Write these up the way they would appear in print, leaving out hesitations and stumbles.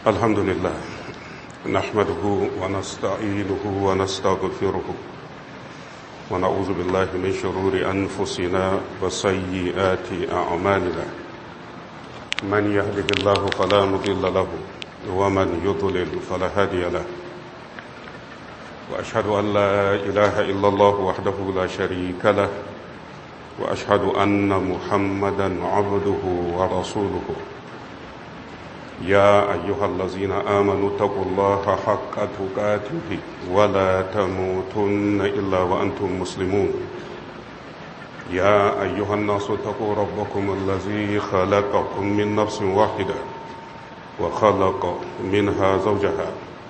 الحمد لله نحمده ونستعينه ونستغفره ونعوذ بالله من شرور أنفسنا وسيئات أعمالنا من يهده الله فلا مضل له ومن يضلل فلا هادي له وأشهد أن لا إله إلا الله وحده لا شريك له وأشهد أن محمدا عبده ورسوله يا أيها الذين آمنوا اتقوا الله حق تقاته ولا تموتن إلا وأنتم مسلمون يا أيها الناس اتقوا ربكم الذي خلقكم من نفس واحدة وخلق منها زوجها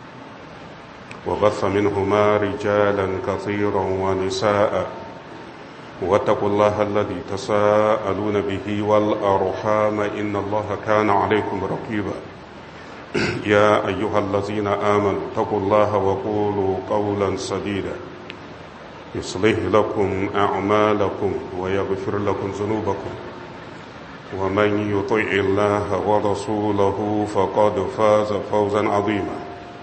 وبث منهما رجالا كثيرا ونساء واتقوا الله الذي تساءلون به والأرحام إن الله كان عليكم رقيبا يا أيها الذين آمنوا اتقوا الله وقولوا قولا سديدا يصلح لكم أعمالكم ويغفر لكم ذنوبكم ومن يطع الله ورسوله فقد فاز فوزا عظيما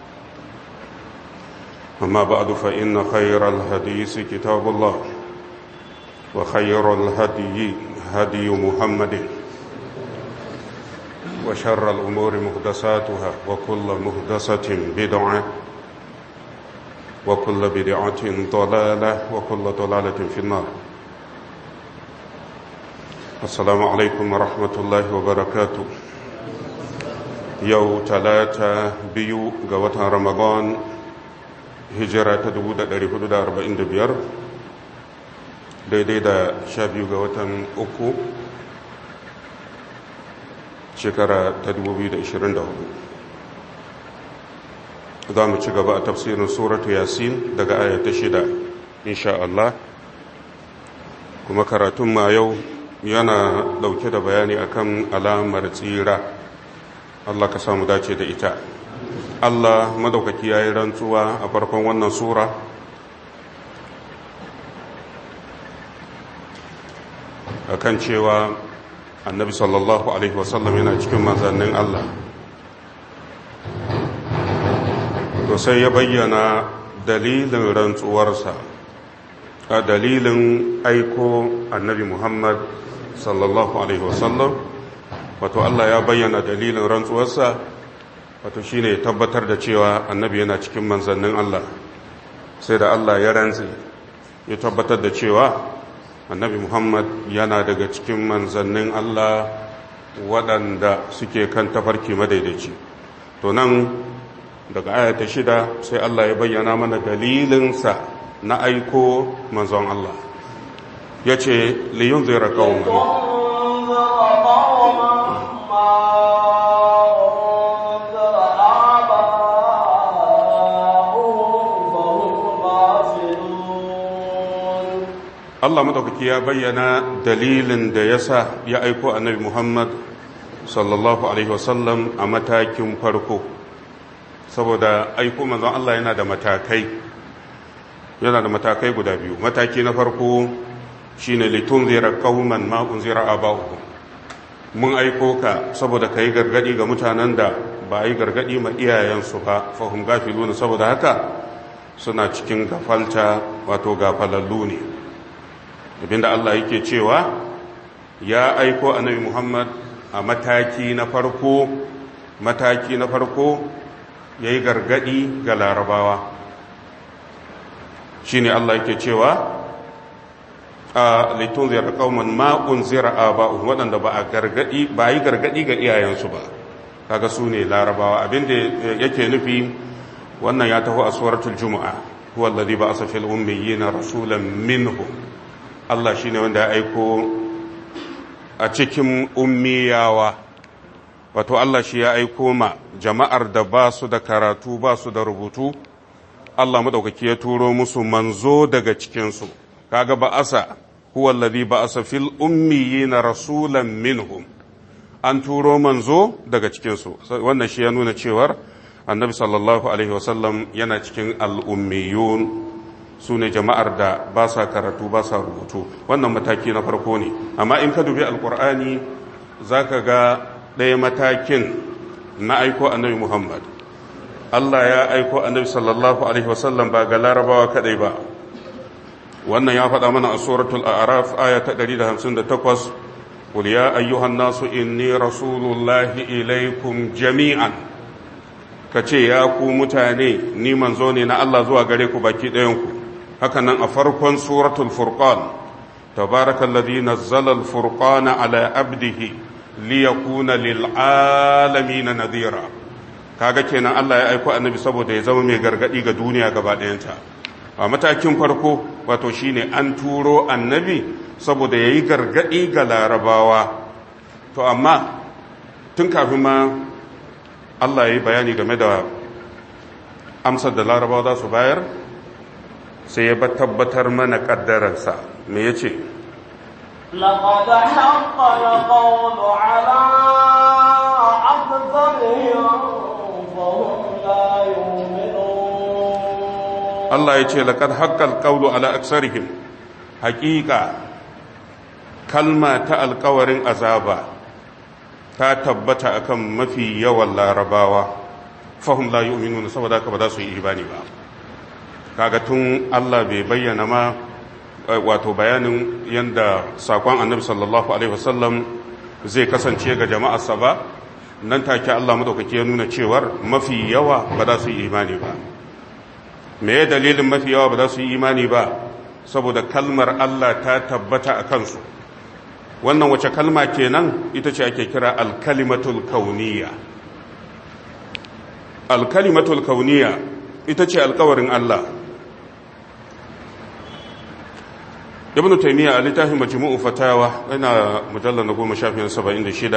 أما بعد فإن خير الحديث كتاب الله وخير الهدي هدي محمد وشر الأمور محدثاتها وكل محدثة بدعة وكل بدعة ضلالة وكل ضلالة في النار السلام عليكم ورحمة الله وبركاته يوم 3 قوة رمضان هجرة 1445 daidai da 12 ga watan uku shekara ta 2024 za mu ci gaba a tafsirin suratu yasin daga aya ta 6 insha Allah kuma karatun ma yau yana dauke da bayani akan alamar tsira Allah ka samu dace da ita Allah madaukaki yayi rantsuwa a farkon wannan sura akan cewa annabi sallallahu alaihi wasallam yana cikin manzannin Allah to sai ya bayyana dalilin rantsuwarsa a dalilin aiko annabi Muhammad sallallahu alaihi wasallam wato Allah ya bayyana dalilin rantsuwarsa wato shine tabbatar da cewa annabi yana cikin manzannin Allah sai da Allah ya rantse ya tabbatar da cewa annabi Muhammad yana daga cikin manzannin Allah waɗanda suke kan tafarki madaidaici to nan daga aya ta 6 sai Allah ya bayyana mana dalilinsa na aiko manzon Allah ya ce liyunzira qauman Allah madaukaki ya bayyana dalilin da yasa ya aiko annabi Muhammad sallallahu alaihi wasallam a matakin farko saboda aiko manzon Allah yana da matakai guda biyu mataki na farko shine litunzira qauman ma unzira aba'uhum mun aiko ka saboda kai gargadi ga mutanen da ba yi gargadi ma iyayensu ba fahum gafiluna saboda haka suna cikin gafalta wato gafalallu ne abinda Allah yake cewa ya aiko annabi Muhammad a mataki na farko yayi gargadi ga larabawa shine Allah yake cewa a litunzir qauman ma unzira aba'uhum wadanda ba yi gargadi ga iyayensu ba kaga su ne larabawa abinda yake nufi wannan ya taho a suratul jumu'a huwa alladhi ba'atha fil ummiyina rasulan minhum Allah shi ne wanda ya aiko a cikin ummiyawa wato Allah shi ya aiko ma jama'ar da ba su da karatu ba su da rubutu Allah madaukaki ya turo musu manzo daga cikinsu kaga ba'asa huwa alladhi ba'asa fil ummiyina rasulan minhum an turo manzo daga cikinsu wannan shi ya nuna cewar annabi sallallahu alaihi wasallam yana cikin al-ummiyun su ne jama'ar da ba sa karatu ba sa rubutu wannan mataki na farko ne amma in ka dubi alkur'ani za ka ga ɗaya matakin na aiko annabi Muhammad. Allah ya aiko annabi sallallahu alaihi wasallam ba ga larabawa kadai ba. Wannan ya faɗa mana a suratul a'raf aya ta 158, qul ya ayyuhan nasu inni rasulullahi ilaikum jami'an, kace ya ku mutane ni manzo ne na Allah zuwa gare ku baki ɗayan ku. Haka nan a farkon suratul furqan, tabarakallazi nazzala al-furqana ala abdihi liyakuna lil alamin nadhira. Kaga kenan Allah ya aiko annabi saboda ya zama mai gargadi ga duniya gaba ɗayanta. A matakin farko wato shine an turo annabi saboda yayi gargadi ga larabawa. To amma tun kafin ma Allah yayi bayani game da amsar da larabawa za su bayar, sai ya tabbatar mana kaddararsa. Me yace? لقد حق القول على أكثرهم فهم لا يؤمنون. الله يقول لقد حق القول على أكثرهم. حقيقة كلمة القورين أزابا تتبت أكم مفي يوالله رباوة فهم لا يؤمنون. سوى ذاك بدأ سوء إيباني با kagatun Allah bai bayyana ma wato bayanin yanda sakon annabi sallallahu alaihi wasallam zai kasance ga jama'arsa ba, nan take Allah madaukake ya nuna cewar mafi yawa ba za su yi imani ba. Me ya dalilin mafi yawa ba za su yi imani ba? Saboda kalmar Allah ta tabbata a kansu. Wannan wace kalma kenan? Ita ce ake kira al-kalimatul kauniyya. Al-kalimatul kauniyya ita ce alƙawarin Allah. Ibn Taymiyyah a littafin Majmu'u Fatawa yana mujallal na 1076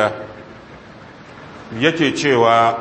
yake cewa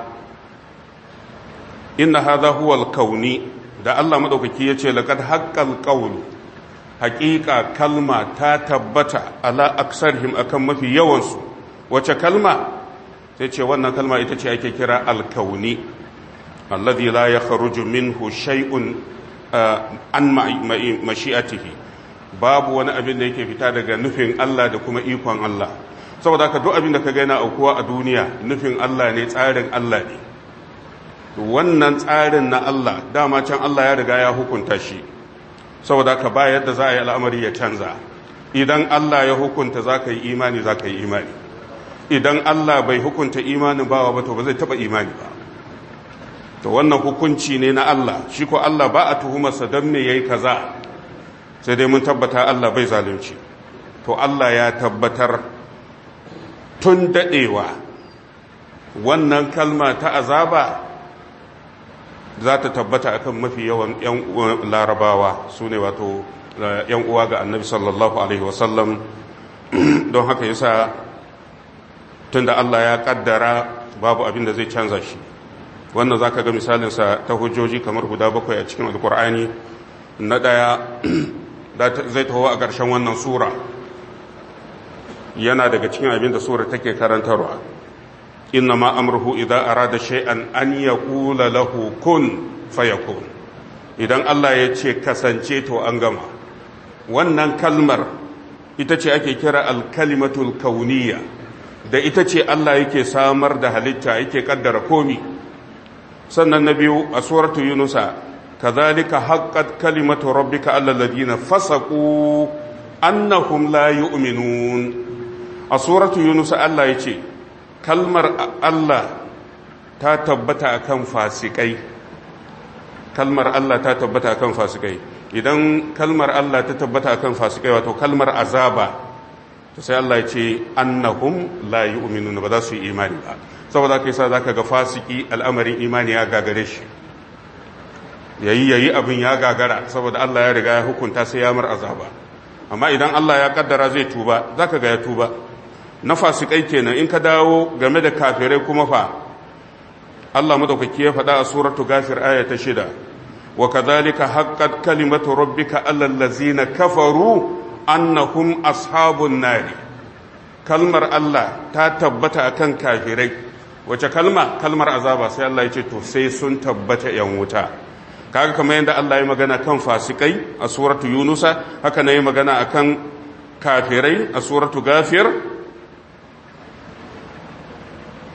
inna hadha huwa al-kauni, da Allah madaukaki yace laqad haqqal qawlu, haqiqa kalma ta tabbata ala aksarhim akan mafi yawansu. Wace kalma? sai ce wannan kalma ita ce ake kira al-kauni alladhi la yakhruju minhu shay'un an mashi'atihi. Babu wani abin da yake fita daga nufin Allah da kuma ikon Allah. Saboda haka duk abin da ka ga yana aukuwa a duniya nufin Allah ne, tsarin Allah ne. Wannan tsarin na Allah dama can Allah ya riga ya hukunta shi. Saboda haka ba yadda za a yi al'amari ya canza. Idan Allah ya hukunta za ka yi imani, za ka yi imani. Idan Allah bai hukunta imanin bawa ba to ba zai taba imani ba. To wannan hukunci ne na Allah. Shi ko Allah ba a tuhumarsa don me yayi kaza, sai dai mun tabbata Allah bai zalunci. To Allah ya tabbatar tun daɗewa wannan kalma ta azaba za ta tabbata akan mafi yawan ‘yan larabawa, su ne wato ‘yan uwa ga annabi sallallahu alaihi wasallam. Don haka yasa tun da Allah ya ƙaddara babu abin da zai canza shi. Wannan za ka ga misalinsa ta hujjoji kamar guda 7 a cikin alkur'ani. Na ɗaya zai taho a ƙarshen wannan sura, yana daga cikin abin da sura take karantarwa. Inna ma amruhu idan arada shay'an an yaqula lahu kun fayakun. Idan Allah ya ce kasance to an gama. Wannan kalmar ita ce ake kira al-kalimatul kauniyya, da ita ce Allah yake samar da halitta, yake kaddara komi. Sannan na biyu a suratu yunusa, كذلك حقت كلمة ربك على الذين فسقوا أنهم لا يؤمنون. سورة يونس الله يقول كلمة الله تتبت أكم فاسقين. كلمة الله تتبت أكم فاسقين. إذن كلمة الله تتبت أكم فاسقين وتو كلمة عذابا sai Allah ya ce annahum la yu'minuna, ba za su yi imani ba. Saboda kai sa zaka ga fasiki al'amarin imani ya gagare shi. yayi abin ya gagara saboda Allah ya riga ya hukunta sai ya mar azaba. Amma idan Allah ya kaddara zai tuba, zaka ga ya tuba. Na fasikai kenan. In ka dawo game da kafirai kuma fa, Allah madaukaki ya faɗa a suratu Ghafir aya ta 6, wa kadhalika haqqat kalimatu rabbika alal ladzina kafaru annahum ashabun nari. Kalmar Allah ta tabbata akan kafirai. Wace kalma? Kalmar azaba. Sai Allah ya ce to sai sun tabbata yan wuta. Kaga kamar yadda Allah ya magana kan fasikai a suratu Yunusa, haka ne ya magana akan kafirai a suratu Ghafir.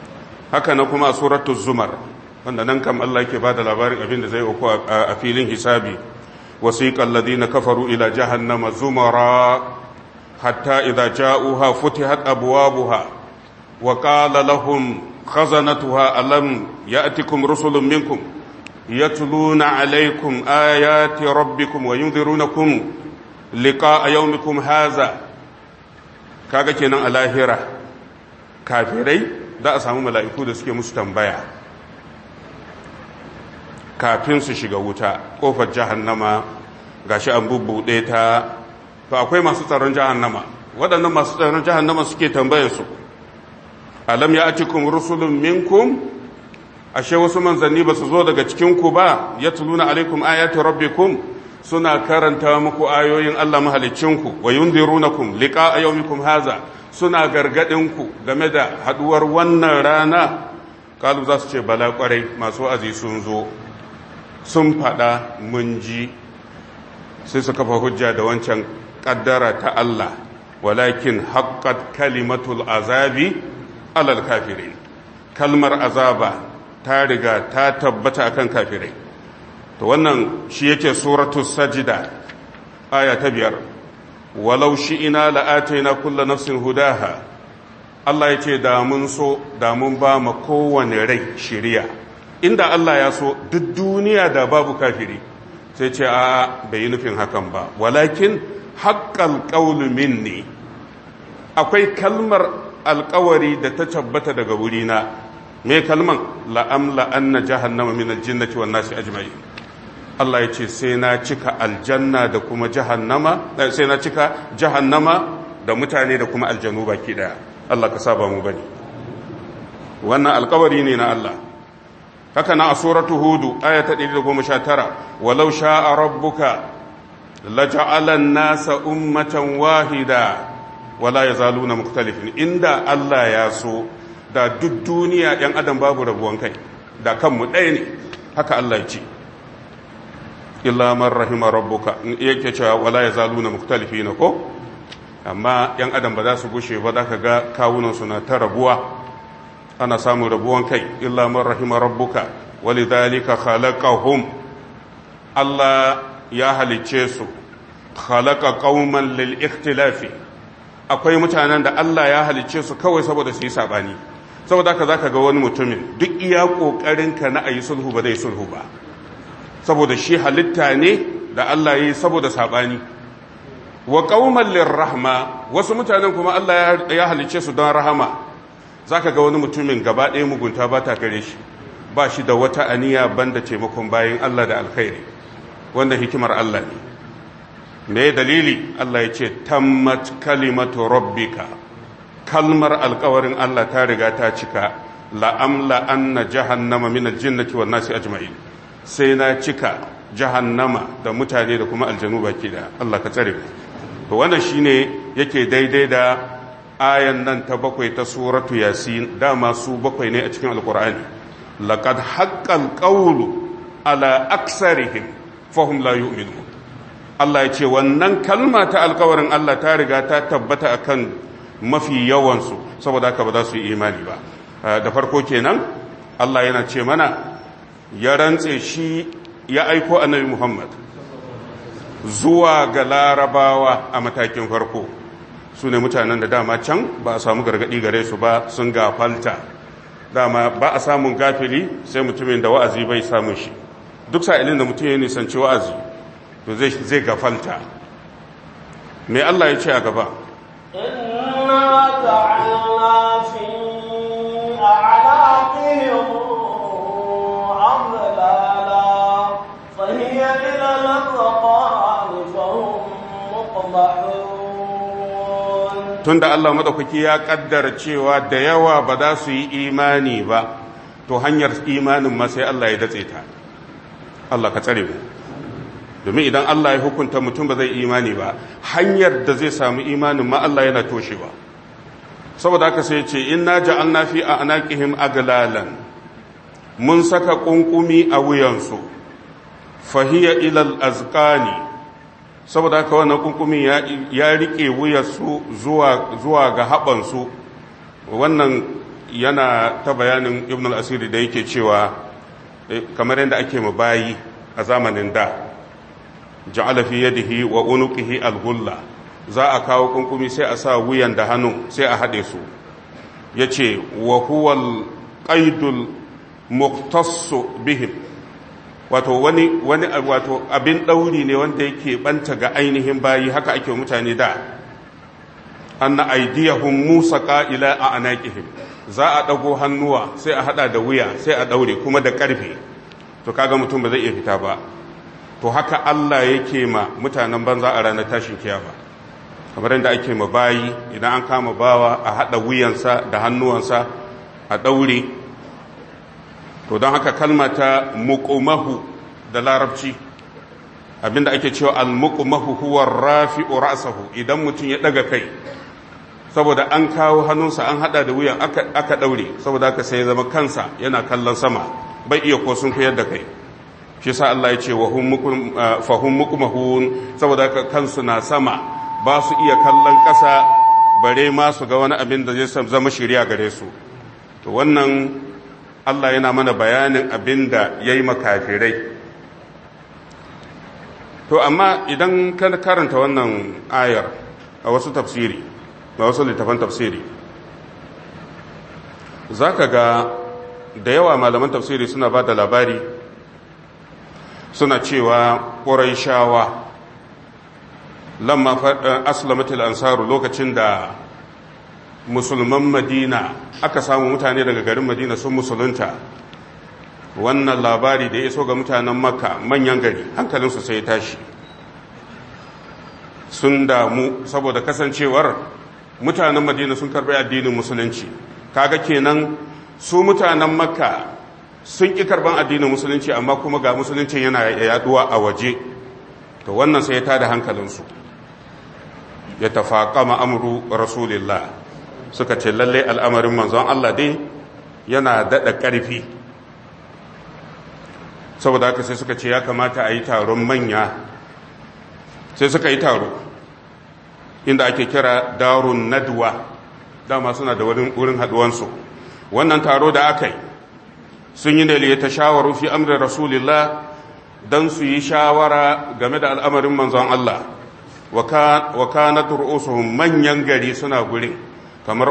haka na kuma a suratul zumar wanda nan kam Allah yake bada labarin abin da zai auku a filin hisabi wasiqal ladina kafaru ila jahannama zumara hatta idza ja'uha futihat abwabuha wa qala lahum khazanatuha alam ya'tikum rusulun minkum yatluna alaykum ayati rabbikum wa yunzirunakum liqa'a yawmikum hadha kaga kenan a lahira kafirai za a samu mala'iku da suke musu tambaya kafin su shiga wuta kofar jahannama gashi an bubbuɗe ta to akwai masu tsaron jahannama waɗannan masu tsaron jahannama suke tambayar su alam ya atikum rusulun minkum ashe wasu manzanni ba su zo daga cikinku ba yatluna alaikum ayati rabbikum suna karanta muku ayoyin Allah mahalicinku wa yunzirunakum liqa'a yawmikum haza suna gargadinku game da haduwar wannan rana kalu za su ce bala kwarai masu azi sun zo sun fada mun ji sai su kafa hujja da wancan kaddara ta Allah walakin haqqat kalimatul azabi alal kafirin kalmar azaba ta riga ta tabbata akan kafirai to wannan shi yake suratul sajda aya ta 5 walau shi'ina la'ataina kullu nafsin hudaha Allah yace da mun so da mun ba ma kowane rai shiriya inda Allah ya so duk duniya da babu kafiri sai ce a bai yi nufin hakan ba walakin haqqal qawlu minni akwai kalmar alƙawari da ta tabbata daga wurina me kalman la'amla anna jahannama min aljinnati wan nasi ajma'in Allah ya ce sai na cika aljanna da kuma jahannama sai na cika jahannama da mutane da kuma aljanu baki daya Allah ka saba mu bane wannan alƙawari ne na Allah haka na a suratu hudu aya ta 119 walau sha'a rabbuka laja'ala an-nasa ummatan wahida wala yazaluna mukhtalifin inda Allah ya so da duk duniya yan adam babu rabuwan kai da kanmu ɗaya ne haka Allah ya ce illa man rahima rabbuka yake cewa wala yazaluna mukhtalifina ko amma yan adam ba za su gushe ba zaka ga kawunan su na ta rabuwa ana samun rabuwan kai illa man rahima rabbuka walidhalika khalaqahum Allah ya halicce su khalaqa qauman lil ikhtilafi akwai mutanen da Allah ya halicce su kawai saboda su yi sabani saboda haka zaka ga wani mutumin duk iya kokarin ka na ayi sulhu ba zai sulhu ba saboda shi halitta ne da Allah ya yi saboda sabani wa qauman lirrahma wasu mutanen kuma Allah ya halicce su don rahama zaka ga wani mutumin gaba ɗaya mugunta ba ta gare shi ba shi da wata aniya banda taimakon bayin Allah da alkhairi wannan hikimar Allah ne me dalili Allah ya ce tammat kalimatu rabbika kalmar alkawarin Allah ta riga ta cika la'amla anna jahannama min aljinnati wan nasi ajma'in sai na cika jahannama da mutane da kuma aljanu baki da Allah ka tsare to wannan shine yake daidai da ayan nan ta 7 ta suratu yasin dama su 7 ne a cikin alqur'ani laqad haqqal qawlu ala aksarihim fahum la yu'minun Allah ya ce wannan kalma ta alkawarin Allah ta riga ta tabbata akan mafi yawansu saboda haka ba za su yi imani ba da farko kenan Allah yana ce mana ya rantse shi ya aiko annabi Muhammad zuwa ga larabawa a matakin farko su ne mutanen da dama can ba a samu gargadi gare su ba sun gafalta dama ba a samun gafili sai mutumin da wa'azi bai samun shi duk sa'ilin da mutum ya nisanci wa'azi to zai gafalta me Allah ya ce a gaba inna ta'ala fi a'laqihim amlala fa hiya ila al-aqan fa hum muqmahun tunda Allah madaukaki ya kaddara cewa da yawa ba za su yi imani ba to hanyar imanin ma sai Allah ya datse ta Allah ka tsare mu domin idan Allah ya hukunta mutum ba zai imani ba hanyar da zai samu imanin ma Allah yana toshewa saboda haka sai ce inna ja'alna fi anaqihim aglalan mun saka kunkumi a wuyansu fahiya ila al-azqani saboda haka wannan kunkumi ya rike wuyarsu zuwa ga habansu wannan yana ta bayanin ibn al-asiri da yake cewa kamar yadda ake mabayi a zamanin da ja'ala fi yadihi wa unuqihi al-ghulla za a kawo kunkumi sai a sa wuyan da hannu sai a haɗe su yace wa huwa al-qaidul muqtassu bihim wato wani wato abin dauri ne wanda yake banta ga ainihin bayi haka ake mutane da anna aydiyahum musaqa ila a'naqihim za a dago hannuwa sai a hada da wuya sai a daure kuma da karfe to kaga mutum ba zai iya fita ba to haka Allah yake ma mutanen banza a ranar tashin kiyama kamar yadda ake ma bayi idan an kama bawa a hada wuyansa da hannuwansa a daure to don haka kalma ta muqmahu da larabci abinda ake cewa al-muqmahu huwa rafi'u ra'sahu idan mutum ya daga kai saboda an kawo hannunsa an hada da wuyan aka daure saboda haka sai ya zama kansa yana kallon sama bai iya ko sun koyar da kai shi sa Allah ya ce wa hum muqmahun saboda haka kansu na sama ba su iya kallon ƙasa bare ma su ga wani abin da zai zama shiriya gare su to wannan Allah yana mana bayanin abin da ya yi makafirai to amma idan ka karanta wannan ayar a wasu tafsiri a wasu littafan tafsiri za ka ga da yawa malaman tafsiri suna ba da labari suna cewa ƙuraishawa lamma aslamatul ansaru lokacin da musulman madina aka samu mutane daga garin madina sun musulunta wannan labari da ya iso ga mutanen makka manyan gari hankalinsu sai ya tashi sun damu saboda kasancewar mutanen madina sun karbi addinin musulunci kaga kenan su mutanen makka sun ƙi karban addinin musulunci amma kuma ga musulunci yana yaduwa a waje to wannan sai ya tada hankalinsu ya tafaqama amru rasulillah suka ce lalle al'amarin manzon Allah dai yana daɗa ƙarfi saboda haka sai suka ce ya kamata a yi taron manya sai suka yi taro inda ake kira darun nadwa dama suna da wurin haɗuwansu wannan taro da aka yi sun yi ne ta shawaru fi amrin rasulillah don su yi shawara game da al'amarin manzon Allah wa kanat ru'usuhum manyan gari suna gurin kamar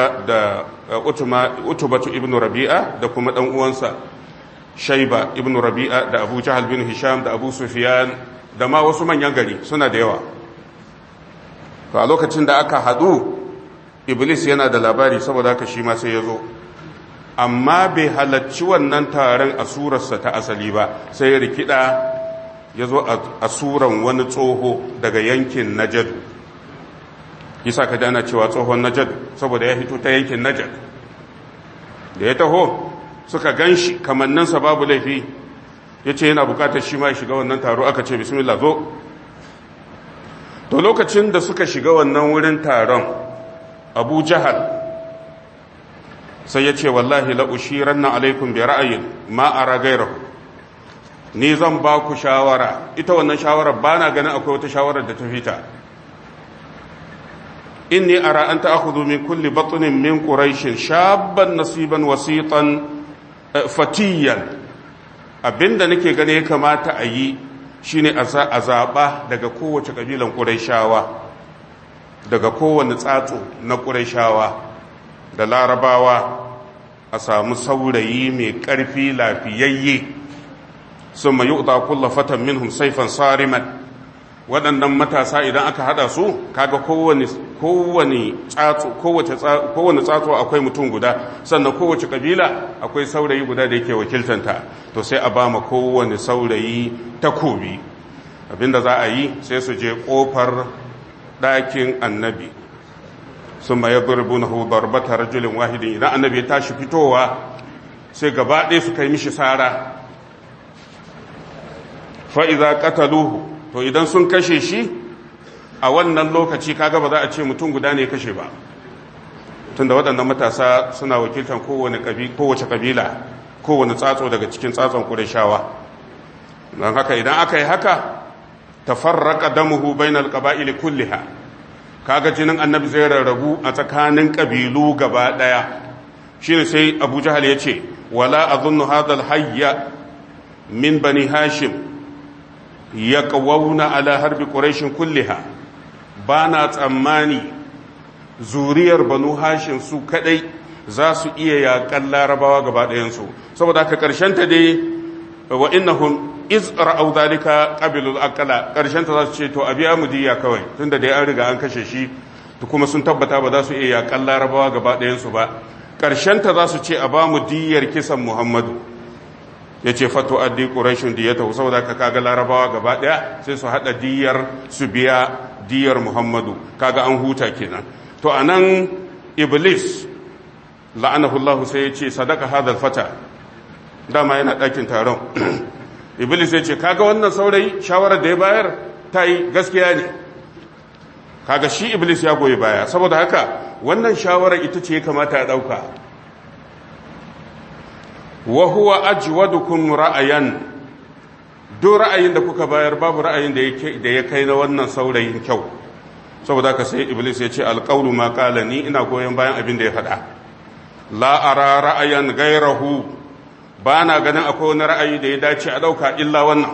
utubatu ibn rabi'a da kuma dan uwansa shaiba ibn rabi'a da abu jahal bin hisham da abu sufyan da ma wasu manyan gari suna da yawa to a lokacin da aka hadu iblis yana da labari saboda haka shi ma sai ya zo amma bai halarci wannan taron a surarsa ta asali ba sai ya rikida ya zo a suran wani tsoho daga yankin najad yasa ka dana cewa tsohon najad saboda ya fito ta yankin najad da ya taho suka ganshi kamanninsa babu laifi ya ce yana bukatar shi ma shiga wannan taro aka ce bismillah zo to lokacin da suka shiga wannan wurin taron abu jahal sai ya ce wallahi la'ushiran na alaikun bi ra'ayin ma'ara gairahu ni zan ba ku shawara ita wannan shawarar ba na ganin akwai wata shawarar da ta fita inni ara an ta'khudhu min kulli batnin min quraish shabban nasiban wasitan fatiyan abinda nake gane ya kamata a yi shine a zaba daga kowace kabilan quraishawa daga kowane tsatso na quraishawa da larabawa a samu saurayi mai ƙarfi lafiyayye sun mayu uta kulla fatan minhum saifan sariman waɗannan matasa idan aka hada su kaga kowane tsatso akwai mutum guda sannan kowace kabila akwai saurayi guda da yake wakiltanta to sai a ba ma kowane saurayi takobi abinda za a yi sai su je ƙofar ɗakin annabi sun ma ya burbu na hudarbata rajulin wahidin idan annabi ya tashi fitowa sai gaba ɗaya su kai mishi sara fa'iza ƙataluhu to idan sun kashe shi a wannan lokaci kaga ba za a ce mutum guda ne kashe ba tunda waɗannan matasa suna wakiltar kowace ƙabila kowane tsatso daga cikin tsatson ƙurashawa don haka idan aka yi haka tafarraqa damuhu bainal qaba'ili kulliha kaga jinin annabi zai rarrabu a tsakanin kabilu gaba daya shine sai Abu Jahal yace wala azunnu hadha al-hayya min bani hashim yaqawuna ala harbi quraish kulliha bana tsammani zuriyar banu hashim su kadai za su iya yaƙan larabawa gaba ɗayansu saboda haka ta dai wa innahum iz ra'aw dhalika qabilul aqla ta za su ce to a biya mu diya kawai tunda dai an riga an kashe shi to kuma sun tabbata ba za su iya yaƙan larabawa gaba ɗayansu ba ta za su ce a ba mu diyar kisan muhammadu yace fatu addi quraishun diyatahu saboda haka kaga larabawa gaba ɗaya sai su hada diyar su biya diyar muhammadu kaga an huta kenan to anan iblis la'anahullahu sai ya ce sadaka hadal fata dama yana ɗakin taron iblis ya ce kaga wannan saurayi shawarar da ya bayar ta yi gaskiya ne kaga shi iblis ya goyi baya saboda haka wannan shawarar ita ce ya kamata a ɗauka wa huwa ajwadukum ra'ayan duk ra'ayin da kuka bayar babu ra'ayin da ya kai na wannan saurayin kyau saboda haka sai iblis ya ce alqawlu ma qala ni ina goyon bayan abin da ya faɗa la ara ra'ayan gairahu ba na ganin akwai wani ra'ayi da ya dace a ɗauka illa wannan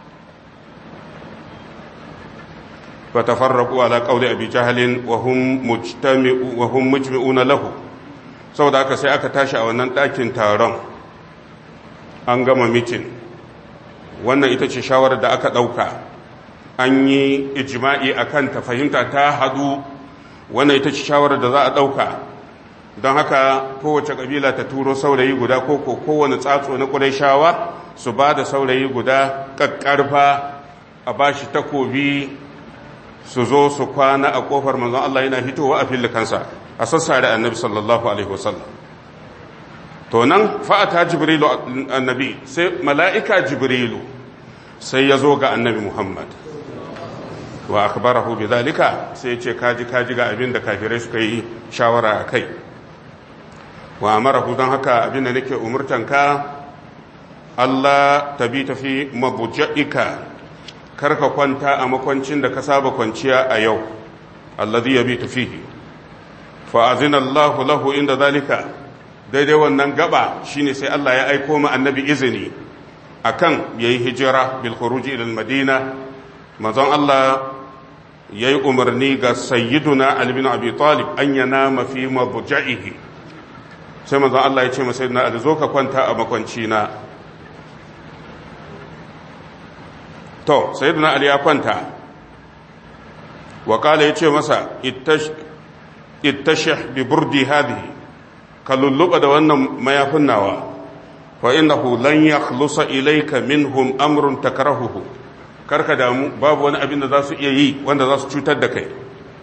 fa tafarraqu ala qawli abi jahlin wa hum mujmi'una lahu saboda haka sai aka tashi a wannan ɗakin taron an gama mitin wannan ita ce shawarar da aka ɗauka an yi ijma'i akan ta fahimta ta hadu wannan ita ce shawarar da za a ɗauka don haka kowace ƙabila ta turo saurayi guda ko kowane tsatso na ƙurayshawa su ba da saurayi guda ƙaƙƙarfa a ba shi takobi su zo su kwana a ƙofar manzon Allah yana fitowa a filikansa a sassare annabi sallallahu alaihi wasallam to nan fa'ata jibrilu annabi sai mala'ika jibrilu sai ya zo ga annabi Muhammad wa akhbarahu bidhalika sai ya ce kaji ga abin da kafirai suka yi shawara a kai wa amarahu don haka abin da nake umurtanka Allah tabi tafi mabuja'ika karka kwanta a makwancin da ka saba kwanciya a yau alladhi yabitu fihi fa azina Allah lahu inda zalika daidai wannan gaba shine sai Allah ya aiko ma annabi izini akan yayi hijira bil khuruj ila al madina manzon Allah yayi umarni ga sayyiduna Ali bin Abi Talib an yanama fi mabja'ihi sai manzon Allah ya ce masa sayyidina Ali zo ka kwanta a makwanci na to sayyidina Ali ya kwanta wa kala ya ce masa ittashih bi burdi hadhihi ka lulluɓa da wannan mayafin nawa fa innahu lan yakhlusa ilayka minhum amrun takrahuhu karka damu babu wani abin da za su iya yi wanda za su cutar da kai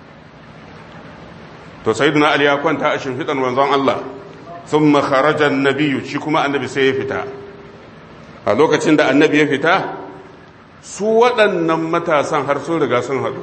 to sayyidina Ali ya kwanta a shimfiɗar manzon Allah thumma kharaja an-nabiyyu shi kuma annabi sai ya fita a lokacin da annabi ya fita su waɗannan matasan har sun riga sun haɗu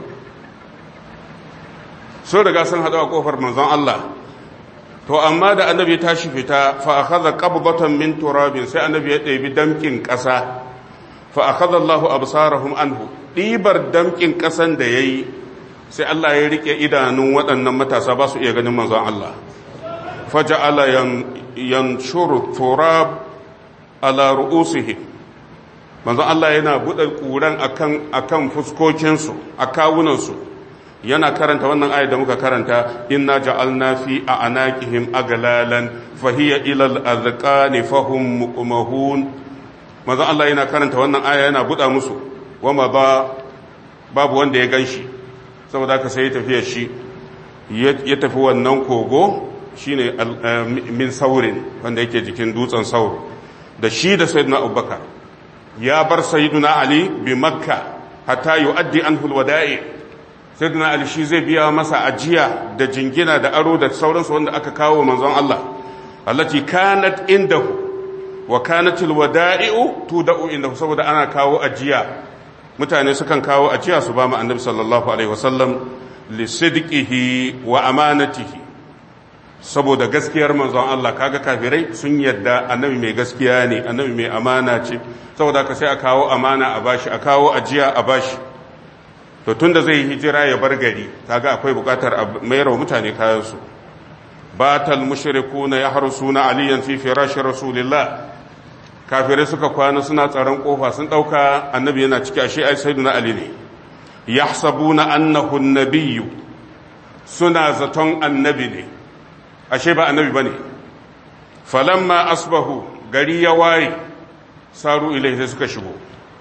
a ƙofar manzon Allah to amma da annabi ya tashi fita fa akhadha qabdatan min turabin sai annabi ya ɗebi damkin ƙasa fa akhadha Allahu absarahum anhu ɗibar damkin ƙasan da yayi sai Allah ya rike idanun waɗannan matasa ba su iya ganin manzon Allah faja'ala yanshuru turab ala ru'usihim manzon Allah yana buɗe ƙuran akan fuskokinsu a kawunansu yana karanta wannan ayat da muka karanta inna ja'alna fi a'naqihim aglalan fahiya ila al-azqani fahum muqmahun manzo Allah yana karanta wannan aya yana buɗa musu wama babu wanda ya ganshi saboda haka sai ya tafi shi ya tafi wannan kogo shine min saurin wanda yake jikin dutsen sauro da shi da sayyidina Abubakar ya bar sayyidina Ali bi Makka hatta yu'addi anhu al-wada'i sayyidina Ali shi zai biya masa ajiya da jingina da aro da sauransu wanda aka kawo manzon Allah allati kanat indahu wa kanat alwada'i'u tuda'u indahu saboda ana kawo ajiya mutane sukan kawo ajiya su ba mu annabi sallallahu alaihi wasallam li sidqihi wa amanatihi saboda gaskiyar manzon Allah kaga kafirai sun yadda annabi mai gaskiya ne annabi mai amana ce saboda ka sai a kawo amana a bashi a kawo ajiya a bashi to tunda zai hijira ya bar gari kaga akwai bukatar a mayar wa mutane kayansu batal mushrikuna yahrusuna aliyan fi firashi rasulillah, kafirai suka kwana suna tsaron kofa, sun dauka annabi yana ciki, ashe ai sayyiduna ali ne. Yahsabuna annahu an-nabiyyu, suna zaton annabi ne, ashe ba annabi bane. Falamma asbahu, gari ya waye, saru ilai sai suka shigo.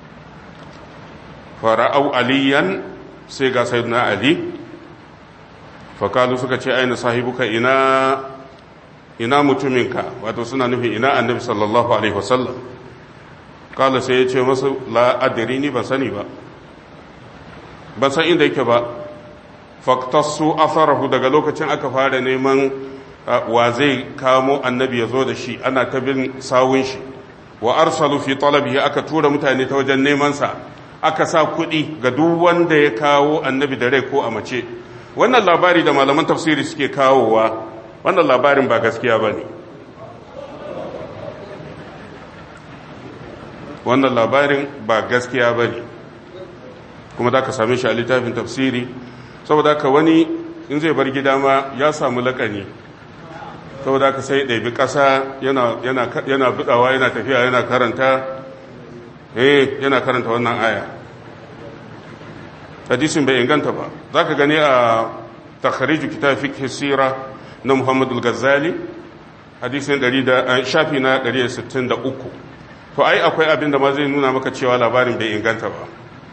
Fara'au aliyan, sai ga sayyiduna ali. Fakalu suka ce aina sahibuka, ina mutuminka, wato suna nufin ina annabi sallallahu alaihi wasallam. Kala sai ya ce masu la adri, ni ban sani ba, ban san inda yake ba. Faktassu atharahu, daga lokacin aka fara neman wa zai kamo annabi ya zo da shi, ana ta bin sawun shi. Wa arsalu fi talabihi, aka tura mutane ta wajen neman sa, aka sa kuɗi ga duk wanda ya kawo annabi da rai ko a mace. Wannan labari da malaman tafsiri suke kawowa, wannan labarin ba gaskiya bane. Wannan labarin ba gaskiya bane, kuma da ka same shi a littafin tafsiri. Saboda ka wani in zai bar gida ma ya samu lakani, saboda ka sai ɗabi ƙasa yana buɗawa, yana tafiya, yana karanta wannan aya. Hadisin bai inganta ba. Za ka gani a takhariju kitab fiqh sira na Muhammad al-Ghazali, hadisin shafi na 163. To ai akwai abin da ma zai nuna maka cewa labarin bai inganta ba,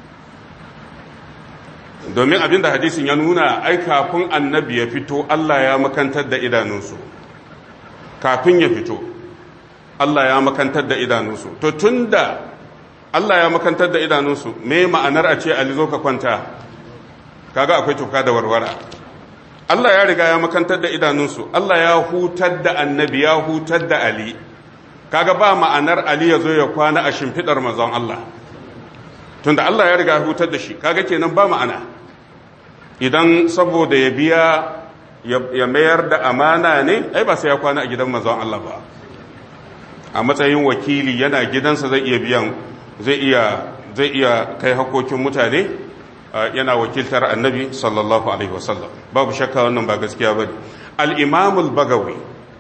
domin abin da hadisin ya nuna, ai kafin annabi ya fito Allah ya makantar da idanunsu. Kafin ya fito Allah ya makantar da idanunsu. To tunda Allah ya makantar da idanunsu, me ma'anar a ce Ali zo ka kwanta? Kaga akwai tuka da warwara. Allah ya riga ya makantar da idanunsu, Allah ya hutar da annabi, ya hutar da Ali. Kaga ba ma'anar Ali ya zo ya kwana a shimfidar manzon Allah, tunda Allah ya riga ya hutar da shi. Kaga kenan ba ma'ana. Idan saboda ya biya ya mayar da amana ne, ai ba sai ya kwana a gidan manzon Allah ba. A matsayin wakili yana gidansa zai iya biyan, zai iya kai hakokin mutane, yana wakiltar annabi sallallahu alaihi wasallam. Babu shakka wannan ba gaskiya bane. Al-Imam al-Bagawi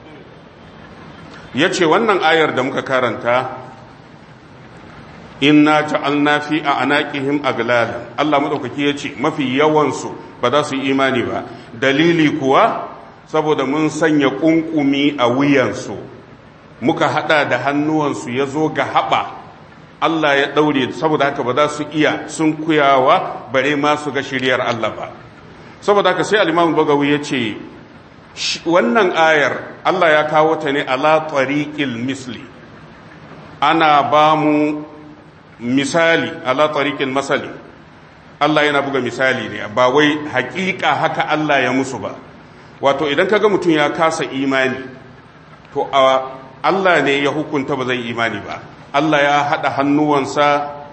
yace wannan ayar da muka karanta, inna ja'alna fi a'naqihim aglalan, Allah madaukaki yace mafi yawan su ba za su yi imani ba. Dalili kuwa saboda mun sanya kunkumi a wuyansu, muka hada da hannuwansu ya zo ga haba, Allah ya daure, saboda haka ba za su iya sun kuyawa bare ma su ga shiriyar Allah ba. Saboda haka sai al-Imam Bagawi yace wannan ayar Allah ya kawo ta ne ala tariqil misli, ana ba mu misali, ala tariqil masali. Allah yana buga misali ne, ba wai hakika haka Allah ya musu ba. Wato idan kaga mutum ya kasa imani, to Allah ne ya hukunta ba zai imani ba. Allah ya haɗa hannuwansa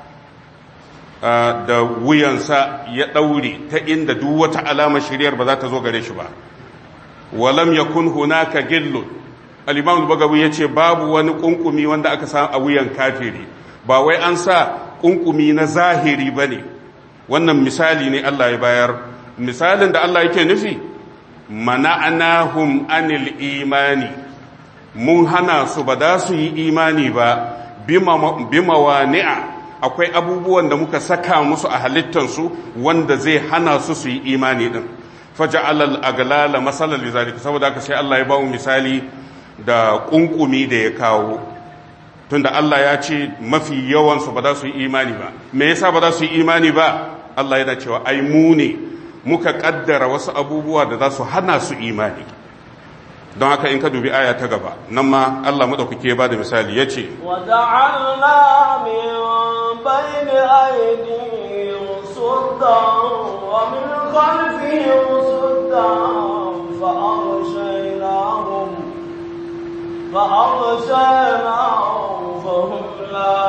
da wuyansa ya ɗaure ta inda duk wata alamar shiriyar ba za ta zo gare shi ba. Walam yakun hunaka gillun. Al-Imam al-Bagawi yace babu wani kunkumi wanda aka sa a wuyan kafiri, ba wai an sa kunkumi na zahiri bane. Wannan misali ne Allah ya bayar. Misalin da Allah yake nufi, mana'anahum anil imani, mun hana su ba za su yi imani ba, bima wani'a, akwai abubuwan da muka saka musu a halittansu wanda zai hana su su yi imani din. Faja'alal aglala masalan lizalika, saboda haka sai Allah ya ba mu misali da kunkumi da ya kawo. Tunda Allah ya ce mafi yawan su ba za su yi imani ba. Me yasa ba za su yi imani ba? Allah yana cewa ai mu ne muka kaddara wasu abubuwa da za su hana su imani. Don haka in ka dubi aya ta gaba, nan ma Allah madaukake ba da misali yace wa ja'alna min bayni aydihim suddan wa min khalfihim suddan فأغشيناهم فهم لا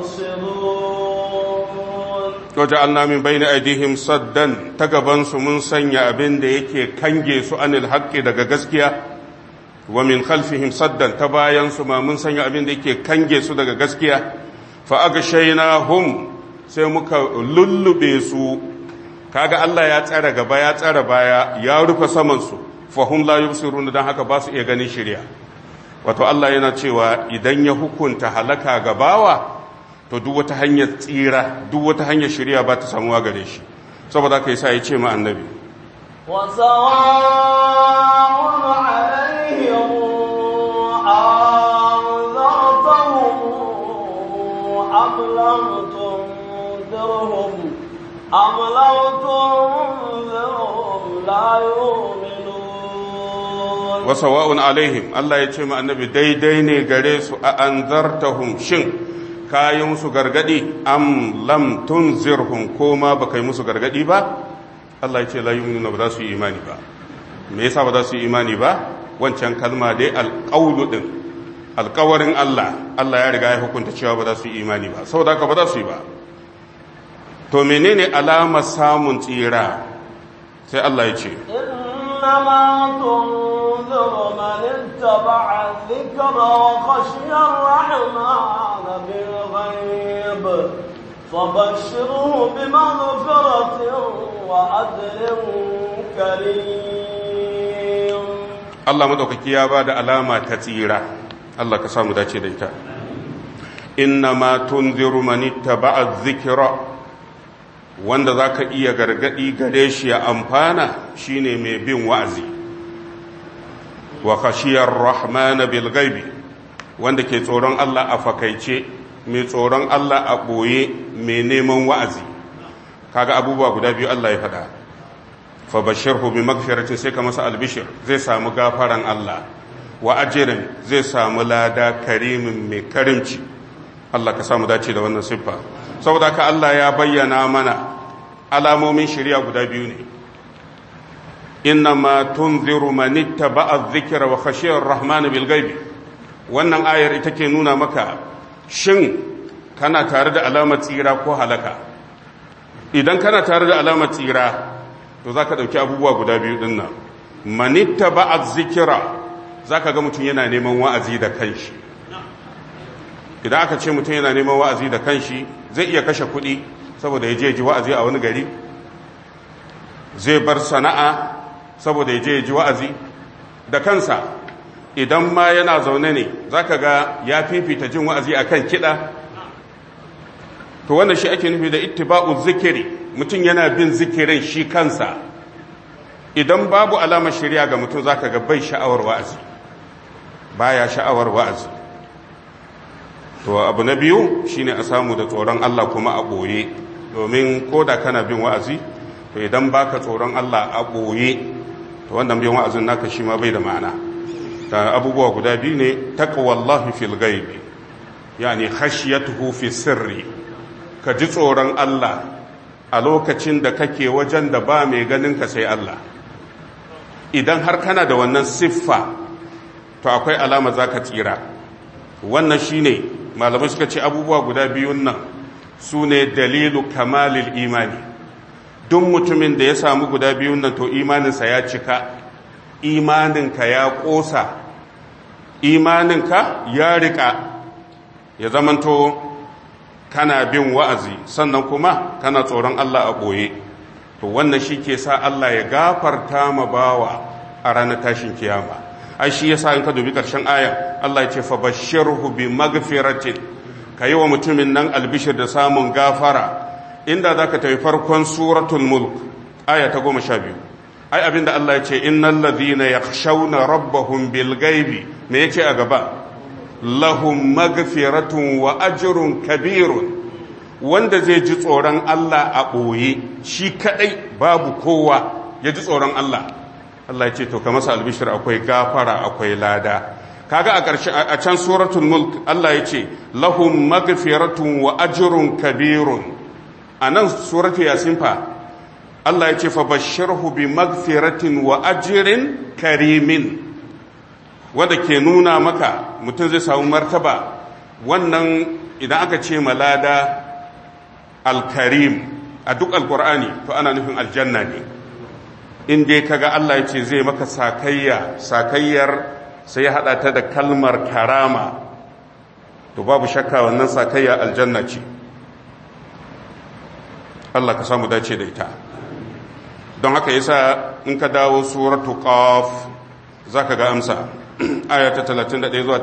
يبصرون وجعلنا من بين أيديهم صدا تغبن su mun sanya abin da yake kange su anil haqqi daga gaskiya wa min khalfihim saddan ta bayan su ma mun sanya abin da yake kange su daga gaskiya fa aghshaynahum sai muka lullube su. Kaga Allah ya tsara gaba ya tsara baya ya rufe saman su, fahum la yubsirun dan haka ba su iya ganin shari'a. Wato Allah yana cewa idan ya hukunta halaka ga bawa to duk wata hanyar tsira, duk wata hanyar shari'a ba ta samuwa gare shi. Saboda haka yasa ya ce ma annabi wa sawa'un 'alayhim anzartahum am lam tunzirhum la yu'minun. wa sawa'un alaihim, Allah ya ce ma annabi daidai ne gare su a anzartahum, shin kayi musu gargadi am lam tunzirhum, ko ma baka yi musu gargadi ba. Allah ya ce la yu'minuna, ba za su yi imani ba. Me yasa ba za su yi imani ba? Wancan kalma dai alqawlu din, alƙawarin Allah ya riga ya hukunta cewa ba za su yi imani ba, saboda haka ba za su yi ba. To menene alamar samun tsira? Sai Allah ya ce innama tunziru man ittaba'a dhikra wa khashiya ar-rahmana bil ghaib fabashshirhu bimaghfiratin wa ajrin karim. Allah madaukaki ya bada alama ta tsira. Allah ka samu dace da ita. Innama tunziru man ittaba'a dhikra, wanda za ka iya gargadi gare shi ya amfana shine mai bin wa'azi. Wa khashiyar rahmana bil gaibi, wanda ke tsoron Allah a fakaice, mai tsoron Allah a ɓoye, mai neman wa'azi. Kaga abubuwa guda biyu Allah ya faɗa. Fa bashirhu bi magfiratin, sai ka masa albishir, zai samu gafaran Allah. Wa ajirin, zai samu lada karimin mai karimci. Allah ka samu dace da wannan siffa. Saboda ka Allah ya bayyana mana alamomin shari'a guda biyu ne. Innama tunziru man ittaba'a adh-dhikra wa khashiya ar-rahman bil ghaibi. Wannan ayar ita ke nuna maka shin kana tare da alamar tsira ko halaka. Idan kana tare da alamar tsira to zaka dauki abubuwa guda biyu din nan. Man ittaba'a adh-dhikra, zaka ga mutum yana neman wa'azi da kanshi. Idan aka ce mutum yana neman wa'azi da kanshi, zai iya kashe kuɗi saboda ya je ji wa'azi a wani gari, zai bar sana'a saboda ya je ji wa'azi da kansa. Idan ma yana zaune ne za ka ga ya fifita jin wa'azi a kan kiɗa. To wannan shi ake nufi da ittiba'u zikiri, mutum yana bin zikirin shi kansa. Idan babu alamar shari'a ga mutum za ka ga bai sha'awar wa'azi, baya sha'awar wa'azi. To abu na biyu shine a samu da tsoron Allah kuma a ɓoye, domin ko da kana bin wa'azi, to idan baka tsoron Allah a ɓoye, to wannan bin wa'azin naka shi ma bai da ma'ana. Ta abubuwa guda biyu ne, taqwallahi fil ghaibi, yani khashyatuhu fi sirri, ka ji tsoron Allah a lokacin da kake wajen da ba mai ganin ka sai Allah. Idan har kana da wannan siffa, to akwai alama zaka tsira. Wannan shine malamai suka ce abubuwa guda biyun nan su ne dalilu kamalil imani. Duk mutumin da ya samu guda biyun nan to imaninsa ya cika, imaninka ya ƙosa, imaninka ya riƙa, ya zamanto kana bin wa'azi sannan kuma kana tsoron Allah a ɓoye. To wannan shi ke sa Allah ya gafarta ma bawa a ranar tashin kiyama. Ai shi yasa in ka dubi ƙarshen ayan Allah ya ce fa bashirhu bi magfiratin, kayi wa mutumin nan albishir da samun gafara. Inda zaka tafi farkon suratul mulk aya ta 12, ai abinda Allah ya ce innal ladhina yakhshawna rabbahum bil ghaibi, me yake a gaba? Lahum magfiratun wa ajrun kabirun. Wanda zai ji tsoron Allah a ɓoye shi kadai babu kowa ya ji tsoron Allah, Allah ya ce to ka masa albishir akwai gafara akwai lada. Kaga a ƙarshe a can suratul mulk Allah ya ce lahum magfiratun wa ajrun kabirun. Anan suratul yasin fa Allah ya ce fa bashirhu bi magfiratin wa ajrin karimin, wanda ke nuna maka mutum zai samu martaba. Wannan idan aka ce malada alkarim a duk alqur'ani to ana nufin aljanna ne. In dai kaga Allah ya ce zai maka sakayyar sai ya hada ta da kalmar karama, to babu shakka wannan sakayya aljanna ce. Allah ka samu dace da ita. Don haka yasa in ka dawo suratu qaf zaka ga amsa aya ta 31 zuwa